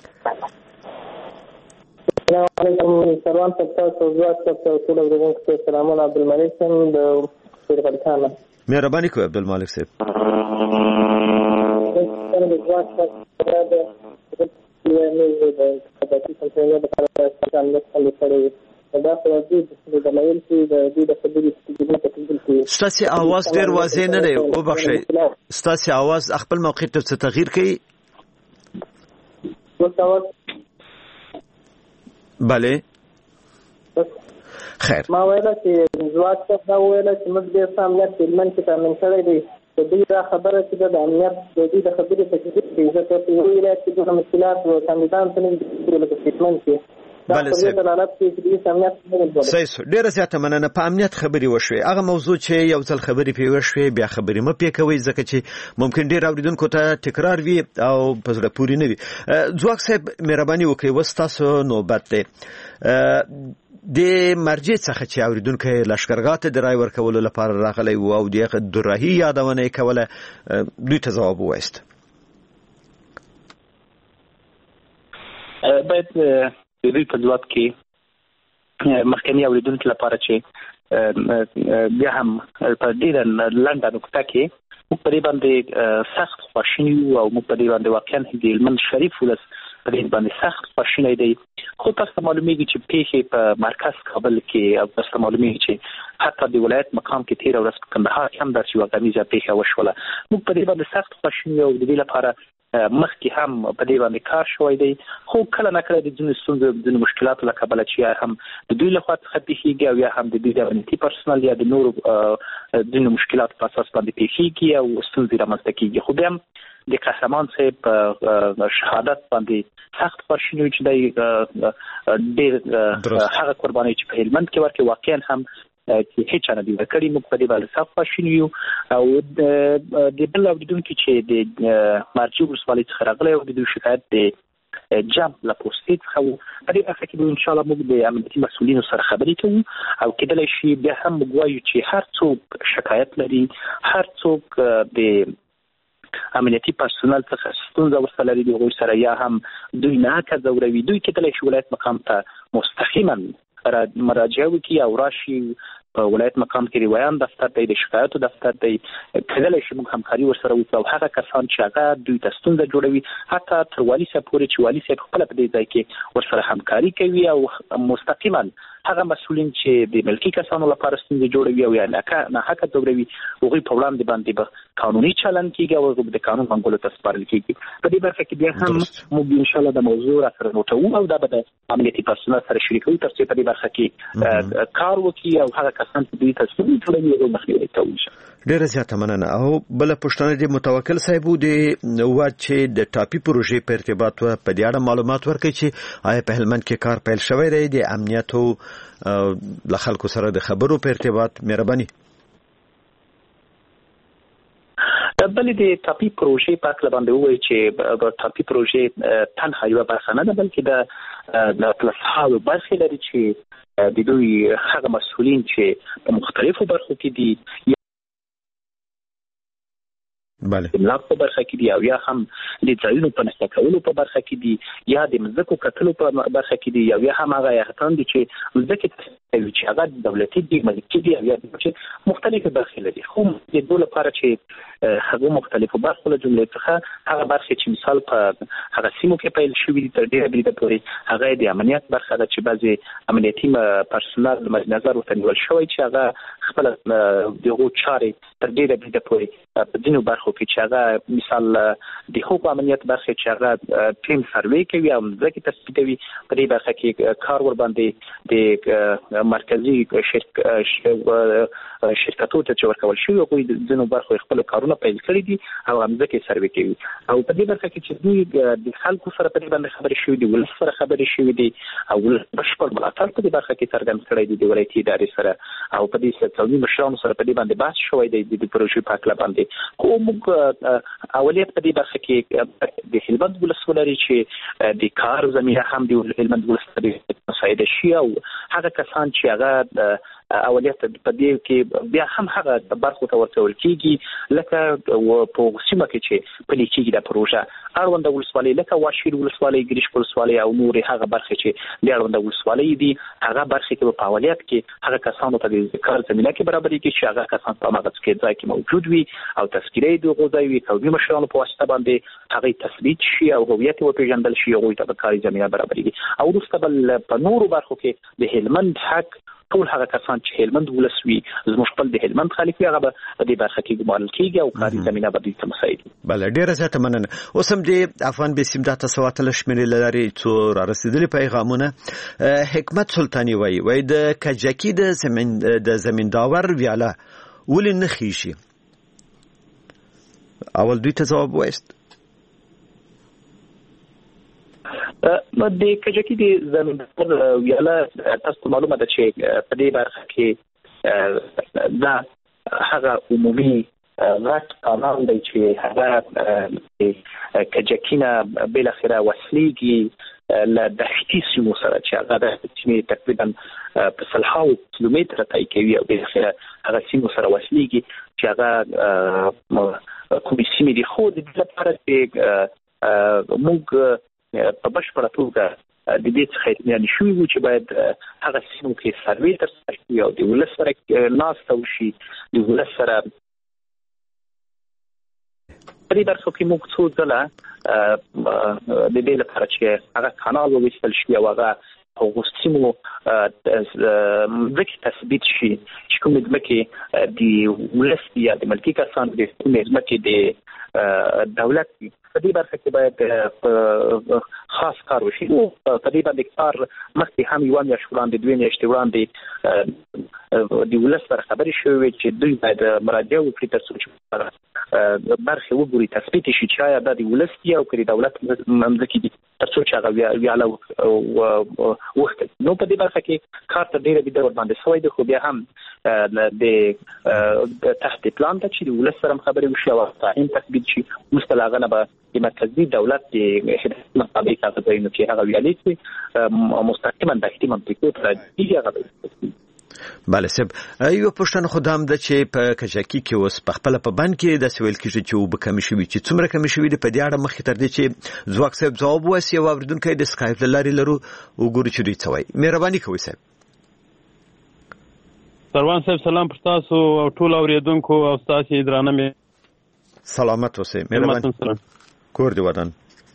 السلام علیکم سروان صاحب، تاسو ځواک صاحب ته ټول اوریدونکو ته سلامونه. عبدالملک صاحب د سرغلخان. مهرباني کوئ عبدالملک صاحب. ستاسو आवाज ډېر واضح نه دی، وبخښئ. ستاسو आवाज خپل موقع ته څه تغییر کوي؟ بله خیر. ما ویله چې ځواک څخه دا ویله چې موږ ډېر امنیت هلمند کې تامین کړی دی. د دوی دا خبره چې د امنیت د دوی د خبرې په کې ځکه چې یو ولایت کې د مشکلات او کاندیدان څخه د لکسټمنټ کې بله صاحب صحیح. ډېره زیاته مننه. په امنیت خبرې وشوې، هغه موضوع چې یو ځل خبرې پې وشوې بیا خبرې مه پې کوئ ځکه چې ممکن ډېر اوریدونکو ته تکرار وي او په زړه پورې نه وي. ځواک صاحب مهرباني وکړئ، اوس تاسو نوبت دی. د مرجع څخه چې اوریدونکو لښکرګاه ته د رای ورکولو لپاره راغلی و او د عبدالرحیم یادونه یې کوله، دوی ته ځواب ووایست. باید د دوی په ځواب کې مخکني اوریدونکو لپاره چې بیا هم په ډېره لنډه نقطه کې موږ په دې باندې سخت خواشیني یو او موږ په دې باندې واقعا د هلمند شریف ولس په دې باندې سخت خواشینی دی. خو تاسو معلومیږي چې پیښې په مرکز کابل کې او تاسو معلومیږي چې حتی د ولایت مقام کې تیر ورځ په کندهار کې هم داسې یوه غمیزه پیښه وشوله. موږ په دې باندې سخت خواشیني یو او د دې لپاره مخکې هم په دې باندې کار شوی دی. خو کله نه کله د ځینو ستونزو ځینو مشکلاتو له کبله چې یا هم د دوی لخوا څخه پیښیږي او یا هم د دوی د امنیتي پرسنل یا د نورو ځینو مشکلاتو په اساس باندې پیښیږي او ستونزې رامنځته کېږي. خو بیا هم د قهرمان صاحب شهادت باندې سخت خواشینی چې دی ډېر هغه قربانۍ چې په هلمند کې ورکړي واقعا هم چې هیڅ نه دی ورکړي. موږ په دې باندې سخت خواشیني یو او د بل اوریدونکي چې د مرجع ولسوالۍ څخه راغلی او د دوی شکایت د جام له پوستې څخه و. په دې برخه کې به انشاءالله موږ د امنیتي مسؤلینو سره خبرې کوو او کېدلی شي بیا هم موږ وایو چې هر څوک شکایت لري، هر څوک د امنیتي پرسنل څخه ستونزه ورسره لري، د هغوی سره یا هم دوی ناکه ځوروي، دوی کېدلی شي ولایت مقام ته مستقیما مراجعه وکړي او راشي په ولایت مقام کې د ویان دفتر دی، د شکایتو دفتر دی، کېدلی شي موږ همکاري ورسره وکړو او هغه کسان چې هغه دوی ته ستونزه جوړوي حتی تر والي صاحب پورې چې والي صاحب خپله په دې ځای کې ورسره همکاري کوي او مستقیما هغه مسؤلین چې د ملکي کسانو لپاره ستونزې جوړوي او یا ناحقه ځوروي هغوی په وړاندې باندې به قانوني چلن کېږي او د قانون منګولو ته سپارل کېږي. په دې برخه کې بیا هم موږ انشاءالله د موضوع راسره نوټوو او دا به د امنیتي پرسنل سره شریکوو تر څو په دې برخه کې کار وکړي او هغه کسان چې دوی ته ستونزې جوړوي هغوی مخنیوی کوو. ډېره زیاته مننه. او بله پوښتنه د متوکل صاحب د چې د ټاپي پروژې په ارتباط په دې اړه معلومات ورکړي چې آیا په هلمند کې کار پیل شوی دی د امنیتو له خلکو سره د خبرو په ارتباط؟ مهرباني. بلې د ټاپي پروژې په هکله باندې ووایي چې ټاپي پروژې تنها یوه برخه نه ده بلکې د لسهاوو برخې لري چې د دوی هغه مسؤلین چې په مختلفو برخو کې دي بله املاک په برخه کې دي او یا هم د ځایونو په نښه کولو په برخه کې دي یا د مځکو کتلو په برخه کې دي او یا هم هغه یاغتان دي چې مځکې چې هغه دولتي دي ملکي دي یا چې مختلفه برخې لري خو د دوه لپاره چې هغه مختلفو برخو له جملې څخه هغه برخې چې مثال په هغه سیمو کې پیل شوې دي تر ډیره بریده پورې هغه د امنیت برخه ده چې بعضي امنیتي پرسونل مد نظر ورته نیول شوی چې هغه خپل دغه چارې تر ډیره بریده پورې په ځینو برخو کې چې هغه مثال د حقوق امنیت برخه چې هغه ټیم سروې کوي او ځکه تثبیتوي په دې برخه کې کار ور باندې د مرکزی شرکتو ته چې ورکول شوی او د ځینو برخو خپل کارونه پیل کړی دي او ځکه سروې کوي او په دې برخه کې چې دوی د خلکو سره په دې باندې خبرې شوې دي ولس سره خبرې شوې دي او بشپړ ملاتړ په دې برخه کې څرګند کړی دی د ولایتي ادارې سره او په دې سلسله مشرانو سره په دې باندې بحث شوی دی د پروژې په اړه باندې خو موږ اولیت په دې برخه کې د هلمند ولسوالۍ چې د کار زمينه هم د هلمند ولسوالۍ مساعده شي او هغه کسان چې هغه اولیت په دې کې بیا هم هغه برخو ته ورکول کیږي لکه په سیمه کې چې په دې کې د پروژه اړوند ولسوالۍ لکه واشیر ولسوالۍ ګریش ولسوالۍ او نور هغه برخې چې د اړوند ولسوالۍ دي هغه برخې کې په اولیت کې هغه کسانو ته د کار زمينه کې برابرۍ کې چې هغه کسان په هغه ځای کې موجود وي او تذکیرې د غوځوي وي قومي مشرانو په واسطه باندې هغه تثبیت شي او هویت او پیژندل شي او ته کاري زمينه برابرۍ او وروسته بل په نورو برخو کې د هلمند حق ټول هغه کسان چې هلمند ولسوي زموږ خپل د هلمند خلک وي هغه به د برخه کې ګمارل کیږي او کاري زمينه به دوی ته مساعد بل ډیره زیاته مننه اوس هم د افغان بسیم د تسواتل شمېرې لري چې رسیدلي پیغامونه حکمت سلطانی وای د کجکی د زمینداور ویاله ولې نه خېشي اول دوی ته جواب وایست نو د کجکی د زمینداور ویاله تاسو معلومه ده چې په دې برخه کې دا هغه عمومي غټ قانون دی چې هغه کجکینه بل اخره وسلیږي ل دښتي سیمو سره چې هغه د تقریبا په 100 کیلومتر تای کوي او بل اخره هغه سیمو سره وسلیږي چې هغه کومې سیمې دي خو د دې لپاره چې موږ په بشپړه توګه د دې څخه یعنی شوی و چې باید هغه سیمو کې سروې ترسره شي او د ولس سره ناسته وشي د ولس سره په دې برخه کې موږ څو ځله د دې لپاره چې هغه کانال وویستل شي او هغه هغوستیمو ځکه تثبیت شي چې کوم ځمکې د ولس یا د ملکي کسانو د کوم ځمکې د دولت په دې برخه کې باید خاص کار وشي او په دې باندې کار مخکې هم یو میاشت وړاندې دوه میاشتې وړاندې د ولس سره خبرې شوې چې دوی باید مراجعه وکړي ترڅو چې برخه وګوري تثبیت شي چې آیا د ولس دی او کړي دولت مملکت دي ترڅو چې هغه ویاله وخت نو په دې برخه کې کار تر ډیره بده ور باندې سوی د خو بیا هم د تحت پلان ته چې ولس سره خبرې وشي او تعین تثبیت شي مستلاغه نه به د مرکزی دولت د هدایت مطابق هغه ځایونه چې هغه ویالې چې مستقیما د احتمال منطقو تر دې هغه بله سب یو پښتنه خدام د چې په کجکی کې اوس په خپل په بند کې د سویل کې چې وب کمی شوی چې څومره کمی شوی د په دې اړه مخ تر دې چې ځواک صاحب جواب وایي او اوریدونکو د سکایپ لاري لرو وګوري چې دوی څه وایي مهرباني کوئ صاحب سروان صاحب سلام پر تاسو او ټول اوریدونکو او تاسو درانه مې سلامت اوسئ مهرباني کور دی ودان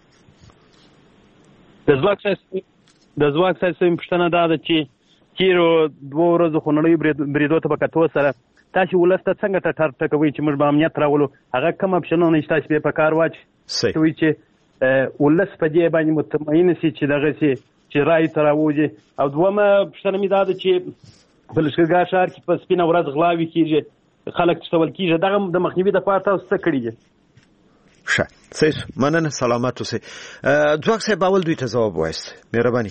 د ځواک صاحب پښتنه دا ده چې کیرو 2 ورځې خونړی بریدو ته پکاتو سره تاسو ولسته څنګه ټکوي چې موږ به امنیت راولو هغه کوم اپشنونه نشته چې په کار واچ کوي چې ولس په دې باندې مطمئن شي چې دغه چې رائے تراوځي او دومره پښتنه مې دا ده چې په لښکرګاه شهر کې په سپینه ورځ غلاوي کیږي خلک څول کیږي دغه د مخنیوي د پاره تاسو څه کړی دي ښه صحیح مننه سلامات اوسئ ځواک صاحب اول دوی ته جواب وایست مهرباني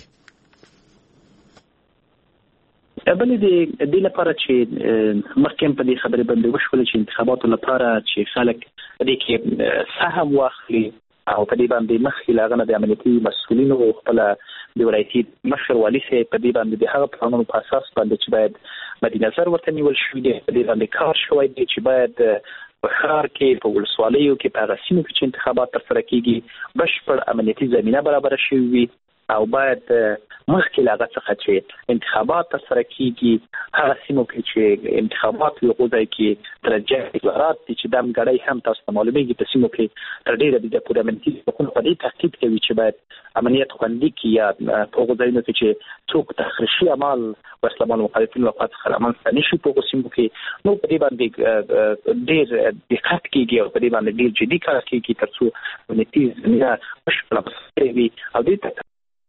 بلې د دې لپاره چې مخکې په دې خبرې باندې وشول چې انتخاباتو لپاره چې خلک دې کې سهم واخلي او په دې باندې مخکې لاغنه د امنیتي مسؤلینو خپل د ولایتي مشر والي سي په دې باندې د هغه قانون په اساس باندې چې باید مد نظر ورته نیول شوی دی په دې باندې کار شوی دی چې باید په ښار کې په ولسوالیو کې په هغه سیمو کې چې انتخابات ترسره کیږي بشپړ امنیتي زمينه برابر شي وي او باید مخکې لاغه څخه چې انتخابات سره کیږي هغه سیمو کې چې انتخابات لغوځي کې درجه اقرارات چې دم غړي هم تاسو معلومیږي په سیمو کې تر ډیره د پورامنتي حکومت په دې تاکید کوي چې باید امنیت خوندي کی یا په غوځینو کې چې څوک تخریشي عمل وسلمان مخالفین وقات خرمان نشي په سیمو کې نو په دې باندې ډیر دقت کیږي او په دې باندې ډیر جدي کار کیږي ترڅو امنیتي زمينه مشکل وي او دې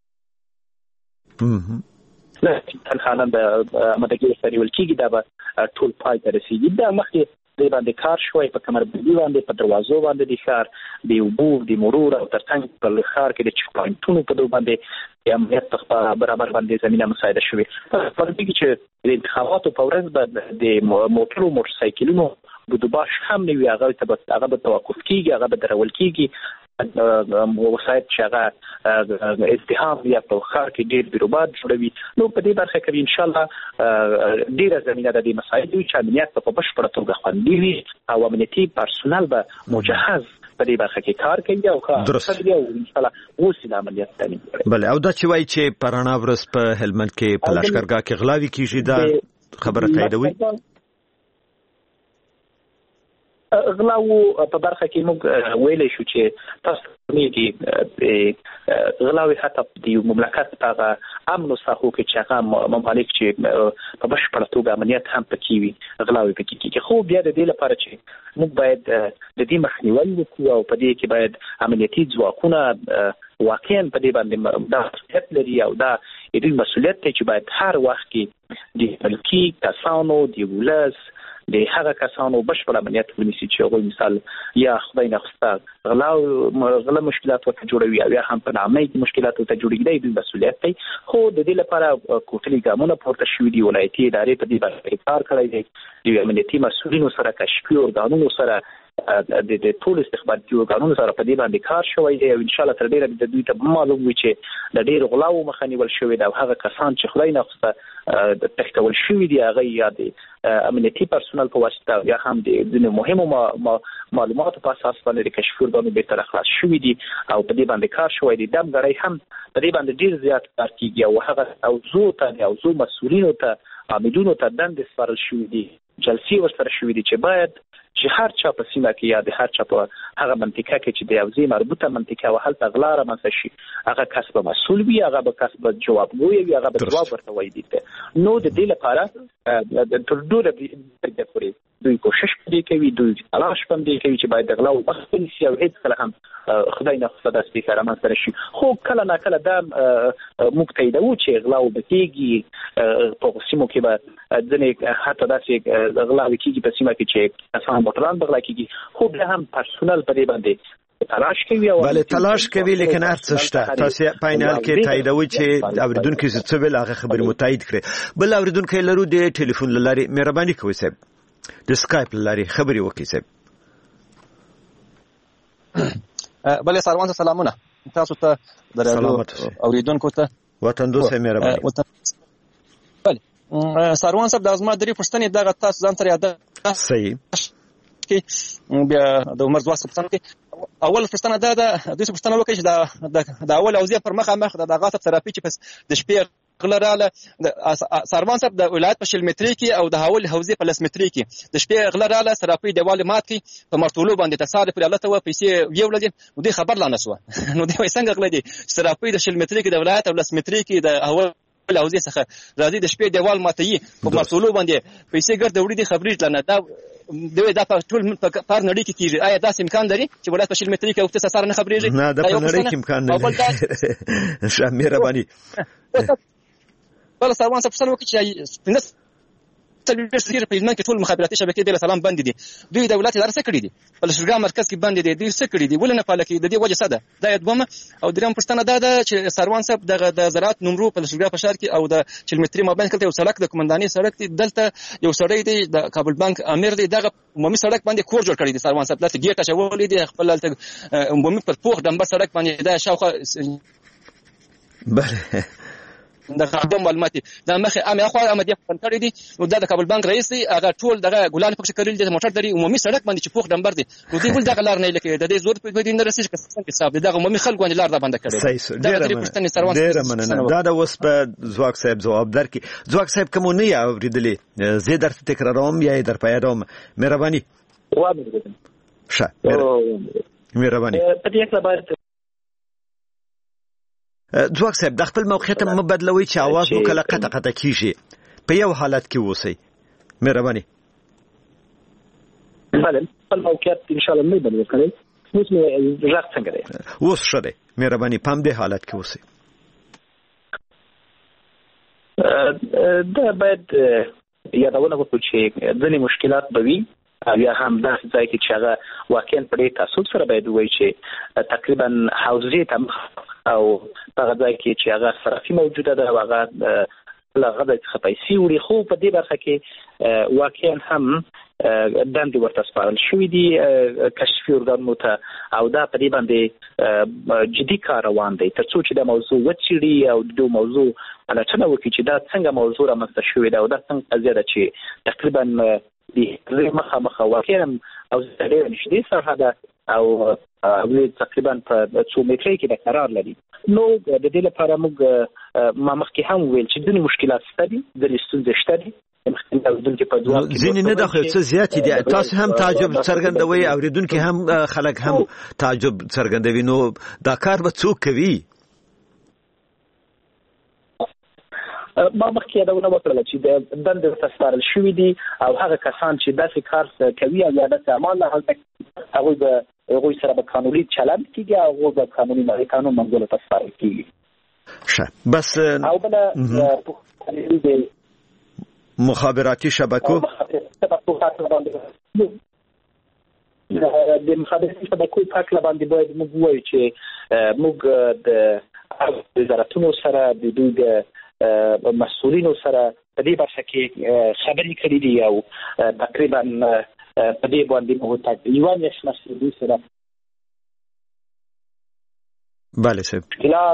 لا تنخانه د مدګي سره ولکیږي دا به ټول پای ته رسیدي دا مخکې د باندې کار شوی په کمربندي باندې په دروازو باندې د ښار د وبو د مرور او ترڅنګ په ښار کې د چک پوینټونو په دوه باندې امنیت په برابر باندې زمينه مساعده شوی په دې کې چې د انتخاباتو په ورځ د موټرو موټرسایکلونو بودباش هم نه وي هغه به توقف کیږي هغه به درول کیږي وسایت چې هغه ازدحام یا په ښار کې ډېر بیروباد جوړوي نو په دې برخه کې ان شاء الله ډېره زمينه د دې مسایلو چې امنیت په بشپړه توګه خوندي وي او امنیتي پرسونل به مجهز په دې برخه کې کار کوي او کار کوي او ان شاء الله اوس د عملیات تامین کوي. بله او دا چې وایي چې پرانا ورځ په هلمند کې په لشکرګاه کې غلاوي کیږي دا خبره تاییدوي؟ غلاو په برخه کې موږ ویلې شو چې تاسو کې غلاوي حتی د مملکت په امن او ساحو کې چې هغه ممالک چې په بشپړه توګه امنیت هم پکې وي غلاوي پکې کیږي خو بیا د دې لپاره چې موږ باید د دې مخنیوي وکړو او په دې کې باید امنیتي ځواکونه واقعا په دې باندې دا مسؤلیت لري او دا د مسؤلیت چې باید هر وخت کې د ملکی کسانو د ولس د هغه کسانو بشپړ امنیت ونیسي چې هغه مثال یا خدای نه خواسته غلا مشکلات ورته جوړوي او یا هم په نامه کې مشکلات ورته جوړېږي د مسؤلیت دی خو د دې لپاره کوټلي ګامونه پورته شوي دي ولایتي ادارې په دې باندې کار کړی دی د امنیتي مسؤلینو سره کشفي ارګانونو سره د ټول استخباراتي ارګانونو سره په دې باندې کار شوی دی او ان شاء الله تر ډیره د دوی ته معلوم وي چې د ډیر غلاو مخه نیول شوی دی او هغه کسان چې خدای نه خواسته د تحول شوی دی هغه یا د امنیتي پرسونل په واسطه یا هم د مهمو معلوماتو په اساس باندې د کشف ورغلو به تر خلاص شوی دی او په دې باندې کار شوی دی دم غړي هم په دې باندې ډیر زیات کار کیږي او هغه او زو مسؤلینو ته عاملونو ته دند سپارل شوی دی جلسې ورسره شوی دی چې باید چې هر چا په سیمه کې یا د هر چا په هغه منطقه کې چې د یو ځای مربوطه منطقه او هلته غلا رامنځته شي هغه کس به مسؤل وي هغه به کس به جوابګوی وي هغه به جواب ورته وایي نو د دې لپاره تر ډوره د دوی کوشش کوي دوی تلاش کوي چې باید د غلا مخه ونیسي او هیڅ کله هم خدای نه خواسته داسې کار رامنځته شي خو کله نه کله دا موږ تاییدوو چې غلا وکړي په سیمو کې به ځینې حتی داسې غلاوې کېږي په سیمه کې چې کسان موټران بغلا کیږي خو بیا هم پرسونل په دې باندې تلاش کوي او بله تلاش کوي لیکن هر څه شته تاسو په عین حال کې تاییدوي چې اوریدونکو څه ویل هغه خبرې متایید کړي بل اوریدونکو لرو د ټلیفون لاري مهرباني کوئ صاحب د سکایپ لاري خبرې وکړئ صاحب بله سروان سلامونه تاسو ته د رادیو اوریدونکو ته وطن دوست مهرباني بله سروان صاحب د ازما درې پښتنې دغه تاسو ځان سره یاد صحیح کې بیا د عمر زواس پښتنه کې اول پښتنه دا د دوی پښتنه وکړي چې د اول اوزیه پر مخه د غاصب تراپی چې پس د شپې غلراله سروان صاحب د ولایت په شل متري کې او د هاول حوزه په لس متري کې د شپې غلراله سراپی دیوال مات کی په مرتولو باندې تصادف لري الله ته و پیسې ویولدي نو دی خبر لا نسو نو دی څنګه غلدي سراپی د شل متري کې د ولایت او لس متري کې د هاول حوزه څخه راځي د شپې دیوال ماتي په مرتولو باندې پیسې ګرځي وړي دي خبرې لنه دا دا په ټول پر نړۍ کې کیږي آیا دا امکان لري چې ولایت په شل متري کې وخت سره نه خبرېږي نه دا په نړۍ کې امکان نه لري شامیر باندې بل سروان صاحب څنګه وکړي چې تلويزیون په هلمند کې ټول مخابراتي شبکې د سلام بند دي دوی د دولت اداره څه کړی دي په لشکرګاه مرکز کې بند دي دوی څه کړی دي ولنه پاله کې د دې وجه څه ده دا یادوم او دریم پښتنه دا چې سروان صاحب د زراعت نمرو په لشکرګاه په شهر کې او د چلمتري مابین کې یو سړک د کمانډاني سړک دی دلته یو سړی دی د کابل بانک امیر دی دغه عمومي سړک باندې کور جوړ کړی دی سروان صاحب دلته ګیټه چولې دی خپل دلته عمومي پر پوخ ډمبر سړک باندې دا شاوخه بله د خاطر معلومات د مخه امه خو امه د کړی دي نو د کابل بانک رئیس دی هغه ټول دغه ګلان پکې کړل دي موټر دري عمومي سړک باندې چې پوخ ډمبر دي نو دی ول دغه لار نه لکه د دې زور په دې نه رسېږي که څنګه حساب دي دغه عمومي خلکو باندې لار دا بند کړی ډېر مننه دا د اوس په ځواک صاحب جواب درکې ځواک صاحب کوم نه یا اوریدلې زه درته تکراروم یا در پیادوم مهرباني ښه مهرباني په دې کې باید ځواک صاحب د خپل موقعیت مو بدلوي چې आवाज مو کله قطع کیږي په یو حالت کې اوسئ مهرباني بله خپل موقعیت ان شاء الله نه بدلوي کوي اوس مې راځ څنګه دی اوس شته مهرباني په دې حالت کې اوسئ دا باید یادونه وکړو چې ځینې مشکلات به وي یا هم دا ځای کې چې هغه واقعا په دې تاسو سره باید وایي چې تقریبا حوزې ته او هغه ځای کې چې هغه صرافي موجوده ده او هغه لغه د خپایسي وړي خو په دې برخه کې واقعا هم دندې ورته سپارل شوې دي کشفي ارګانونو ته او دا په دې باندې جدي کار روان دی ترڅو چې دا موضوع وڅېړي او د موضوع پلټنه وکړي چې دا څنګه موضوع رامنځته شوې ده او دا څنګه قضیه ده چې تقریبا د مخه واقعا او ډېر نږدې سره ده او تقریبا په 2 متره کې د قرار لري نو د دې لپاره موږ ما مخکې هم ویل چې د مشکلات شته دي د ستونزې شته دي ځینې نه داخل څه زیات دي تاسو هم تعجب څرګندوي اوریدونکو هم خلک هم تعجب څرګندوي نو دا کار به څوک کوي ما مخکې دا ونه وکړل چې د دندې تسپارل شوې دي او هغه کسان چې داسې کار کوي او یا داسې اعمال نه هغوی سره به قانوني چلند کیږي او هغوی به قانون منځ ته تسپارل کیږي ښه بس او بل مخابراتي شبکو د مخابراتي شبکو په اړه باندې باید موږ وایو چې موږ د وزارتونو سره د دوی د مسؤلینو سره په دې برخه کې خبرې کړې دي او تقریبا په دې باندې موږ تقریبا نشو سره بله صاحب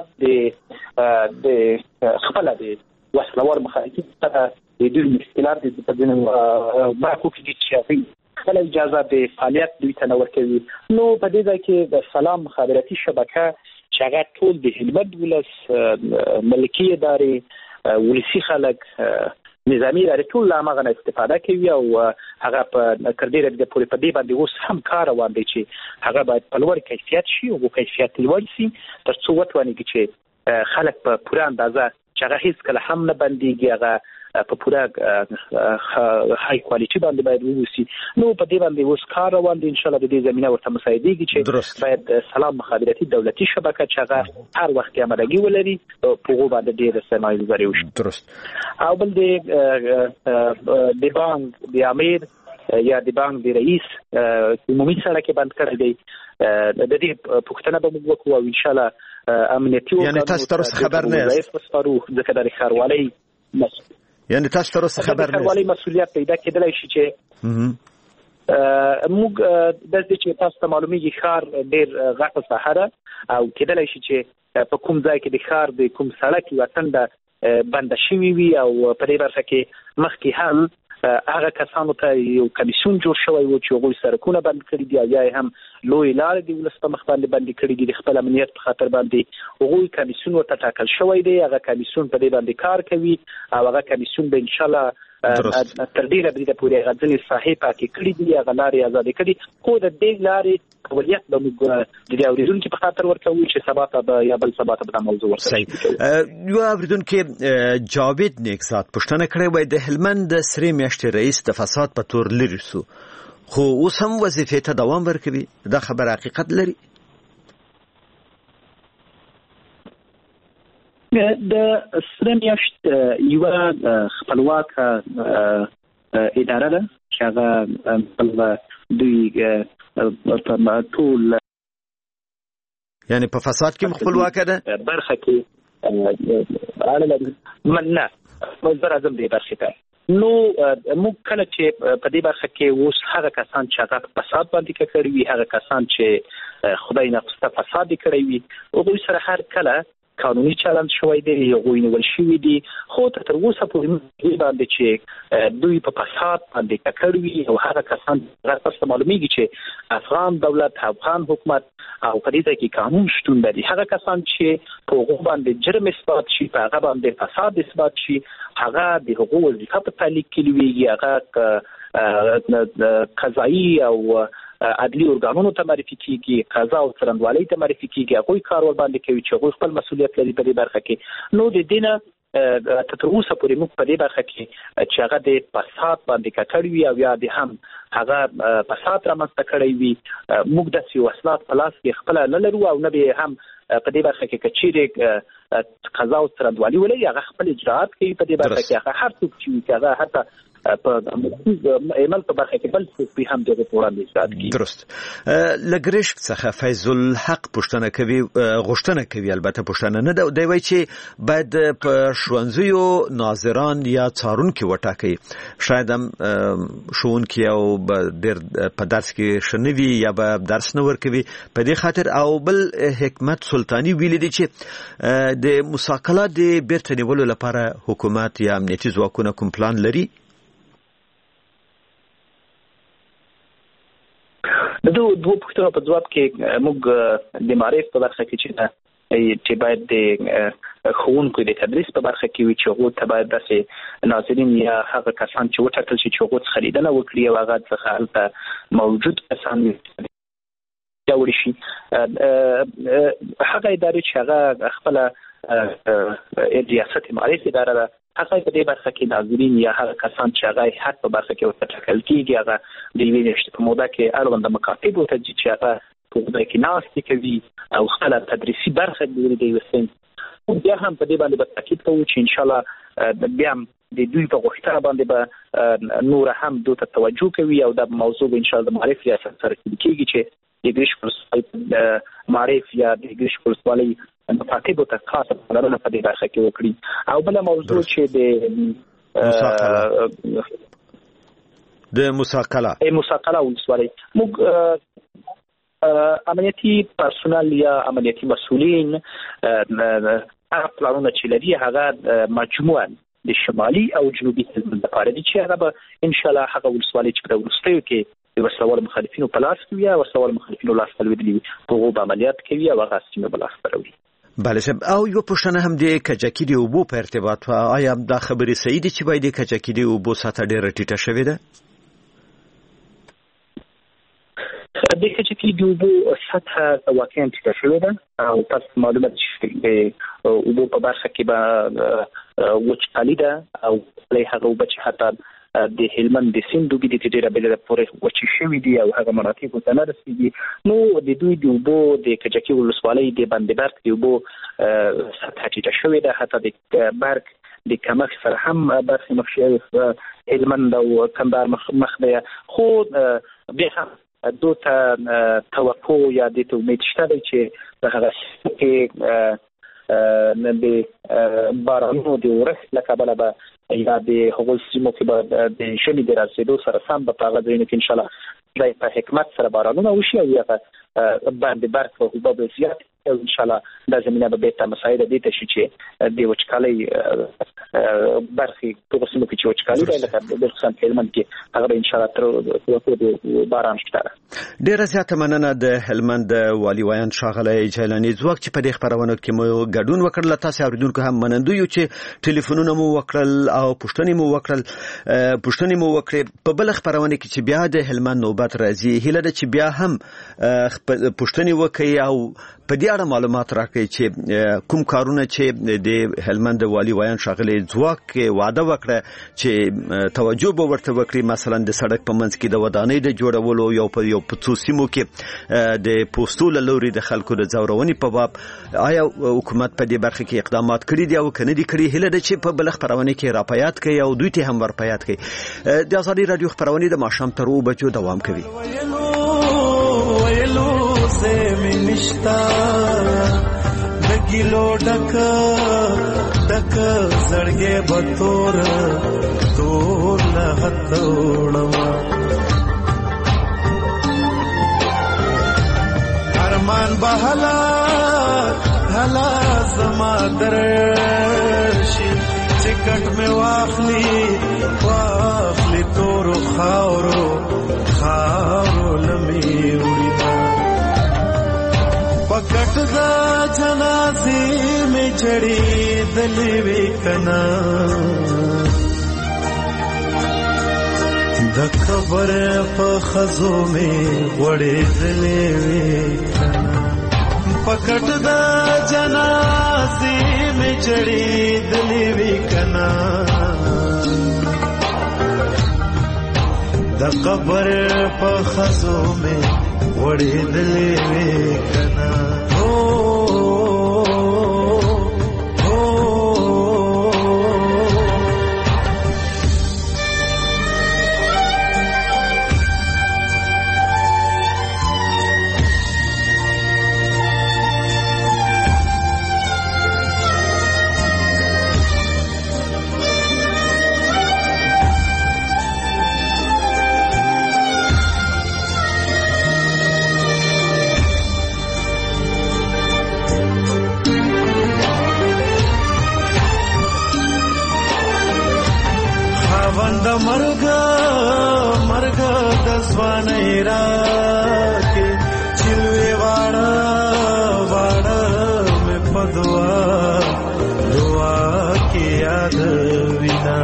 د خپل د وسلوار مخالفین سره د دوی مشکلات د تدین باکو کې چې خپل اجازه د فعالیت دوی ته ورکوي نو په دې ځای کې د سلام مخابراتي شبکه چې هغه ټول د هلمند ولس ملکی ادارې ولسی خلک نظامی ادارې ټول له هغه نه استفاده کوي او هغه په کړدې د پوری په دې باندې اوس هم کار روان دی چې هغه باید په لوړ کیفیت شي او کیفیت لوړ شي ترڅو وتواني چې خلک په پوره اندازه چې هغه هیڅ کله هم نه بنديږي هغه په پوره های کوالټي باندې باید ووسی نو په دې باندې اوس کار روان دی ان شاء الله د دې زمينه ورته مساعدېږي چې باید سلام مخابراتي دولتي شبکه چې هغه هر وخت آمادګي ولري په هغه باندې ډېر سمای گذاري وشي درست او بل د بانک د امیر یا د بانک د رئیس عمومي سره کې بند کړی دی د دې پښتنه به موږ وکړو ان شاء الله امنیتي یعنی تاسو تر خبر نه یاست ځکه د ښاروالۍ یعنی تاسو تر خبر نه ښاروالۍ مسؤلیت پیدا کېدلای شي چې موږ د دې چې تاسو ته معلومیږي ښار ډېر غټه ساحه ده او کېدلای شي چې په کوم ځای کې د ښار د کوم سړک یو څنډه بند شوی وي او په دې برخه کې مخکې هم هغه کسانو ته یو کمیسیون جوړ شوی و چې هغوی سرکونه بند کړي دي او یا هم لوی لارې د ولس په مخ باندې بند کړي دي د خپل امنیت په خاطر باندې هغوی کمیسیون ورته ټاکل شوی دی هغه کمیسیون په دې باندې کار کوي او هغه کمیسیون به ان شاء الله تر ډیره بریده پورې غځنې صحیح پاکي کړي دي هغه لارې آزاد کړي خو د دې لارې قولیت به موږ د اوریدونکو په خاطر ورکوي چې سبا ته یا بل سبا ته د موضوع ورته یو اوریدونکو جاوید نیکزاد پښتنه کړې وای د هلمند د سری میاشتې رئیس د فساد په تور لري سو خو اوس هم وظیفې ته دوام ورکوي دا خبر حقیقت لري د سری میاشت یو خپلواک اداره ده چې هغه دوی په ټول یعنی په فساد کې خپلواک ده برخه کې نه مزر اعظم دی برخه ته نو موږ کله چې په دې برخه کې اوس هغه کسان چې هغه فساد باندې کړی وي هغه کسان چې خدای نه خسته فساد کړی وي او دوی سره هر کله قانوني چلند شوی دی هغوی نیول شوي دي خو تر اوسه پورې باندې چې دوی په فساد باندې ککړ وي او هغه کسان تاسو معلومیږي چې افغان دولت افغان حکومت او په دې کې قانون شتون لري هغه کسان چې په هغه باندې جرم اثبات شي په هغه باندې فساد اثبات شي هغه د حقوق وظیفه په تعلیق کې لوي هغه قضایي او عدلي ارګانونو ته معرفي کیږي قضا او څرنګوالۍ ته معرفي کیږي هغوی کار ور باندې کوي چې هغوی خپل مسؤلیت لري په دې برخه کې نو د دینه تر اوسه پورې موږ په دې برخه کې چې هغه د فساد باندې ککړ وي او یا د هم هغه فساد رامنځته کړی وي موږ د سیاست په لاس کې خپل نه لرو او نه به هم په دې برخه کې کچېره قضا او څرنګوالي ولې هغه خپل اجرات کوي په دې برخه کې هغه هر څوک چې هغه حتی په عمل په برخه کې بل څه به هم د وړاندې اجرات کوي درست لګریش څخه فیض الحق پښتنه کوي غوښتنه کوي البته پښتنه نه دی وایي چې باید په ښوونځیو ناظران یا څارونکي وټاکي شاید هم ښوونکي او په درس کې شنوي یا به درس نه ورکوي په دې خاطر او بل حکمت سلطانی ویلي دي چې د مساکله د بیرته نیولو لپاره حکومت یا امنیتي ځواکونه کوم پلان لري د دوه پوښتنو په ځواب کې موږ د معرفت په برخه کې چې باید د ښوونکو د تدریس په برخه کې وي چې هغوی ته باید داسې ناظرین یا هغه کسان چې وټاکل شي چې هغوی څخه لیدنه وکړي او هغه څخه هلته موجود کسان جوړ شي هغه ادارې چې هغه خپل ریاست معرفت اداره ده هغه په دې برخه کې ناظرین یا هغه کسان چې هغه حق په برخه کې وټاکل کیږي هغه د یوې میاشتې په موده کې اړوند مکاتب ته چې هغه په دې کې ناست کوي او خپل تدریسي برخه د وسین بیا هم په دې باندې به تاکید کوو چې ان شاء الله بیا د دوی په غوښتنه باندې به نور هم دوی ته توجه کوي او د موضوع ان شاء الله د معرفت ریاست سره کېږي چې د ګریش پرسپال معرفت یا د ګریش پرسپالي مکاتب ته خاصه پاملرنه په دې برخه کې وکړي او بل موضوع چې د مساکله ولسوالۍ موږ امنیتي پرسونل یا امنیتي مسؤلین هغه پلانونه چې لري هغه مجموعاً د شمالي او جنوبي هلمند لپاره دي چې هغه به ان شاء الله هغه ولسوالۍ چې په وروستیو کې د وسلوال مخالفینو په لاس کې وي او وسلوال مخالفینو لاس ته لوېدلي وي په هغو عملیات کوي او هغه سیمه به لاس ته راوړي بله صاحب او یو پوښتنه هم د کجکي د اوبو په ارتباط آیا دا خبرې صحیح دي چې باید د کجکي د اوبو سطحه ډېره ټیټه شوې ده د کجکي د اوبو سطحه واقعا ټیټه شوې ده او تاسو معلومات چې د اوبو په برخه کې به وچکالي ده او هغه اوبه چې حتی د هلمند د سیند دوبي د ډیره بل پورې وچی شوی دی او هغه مناطق ته نه رسیدي نو د دوی د اوبو د کجکي ولسوالۍ د بندبرګ د اوبو سطحه ټیټه شوې ده حتی د برګ د کمښت سره هم برخې مخ شوی هلمند او کندهار مخ دی خو بیا هم دوی ته توقع یا د امید شته دی چې په هغه کې د بارانونو د ورښت له کبله به یا د هغو سیمو کې به د ژمي د راسېدو سره سم به په هغه ځایونو کې انشاءالله د په حکمت سره بارانونه وشي او هغه باندې برق او اوبه به زیات او انشاءالله دا زمینه به بېرته مساعده دې ته شي چې د وچکالۍ برخې په هغو سیمو کې چې وچکالي دی لکه خصوصا په هلمند کې هغه به انشاءالله تر د باران شته ډېره زیاته مننه د هلمند والي ویان ښاغلی جیلاني ځواک چې په دې خپرونه کې مو ګډون وکړ له تاسو اورېدونکو هم منندوی یو چې ټلیفونونه مو وکړل او پوښتنې مو وکړې په بل خپرونه کې چې بیا د هلمند نوبت راځي هیله ده چې بیا هم پوښتنې وکړي او په دې اړه معلومات راکړي چې کوم کارونه چې د هلمند والي ویان ښاغلی ځواک وعده وکړه چې توجه به ورته وکړي مثلا د سړک په منځ کې د ودانۍ د جوړولو یو په څو سیمو کې د پوستو له لوري د خلکو د ځورونې په باب آیا حکومت په دې برخه کې اقدامات کړي دي او که نه دي کړي هیله ده چې په بل خپرونه کې راپیات کوي او دوی ته هم ورپیات کوي د ازادي رادیو خپرونې د ماښام تر 2 بجو دوام کوي से मिनिश्ता दगिलो डक सड़गे बतोर तोर हथोड़वा अरमान बहला هلا زما درشي چکټ میں واخلی تورو خاورو لمی وړیدا پکټ دا جنازې می جړې دلې وکنا د قبر په خزو می وړې دلې وکنا پکټ دا جنازې می جړې دلې وکنا د قبر په خزو می وړې دلې وکنا مرګ د ځوانۍ راکې چلوې واړه مې په دعا کې یاد وینا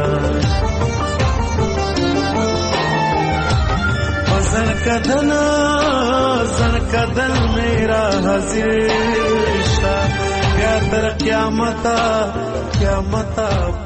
زن کدن میرا حاضر شا بیا تر قیامتا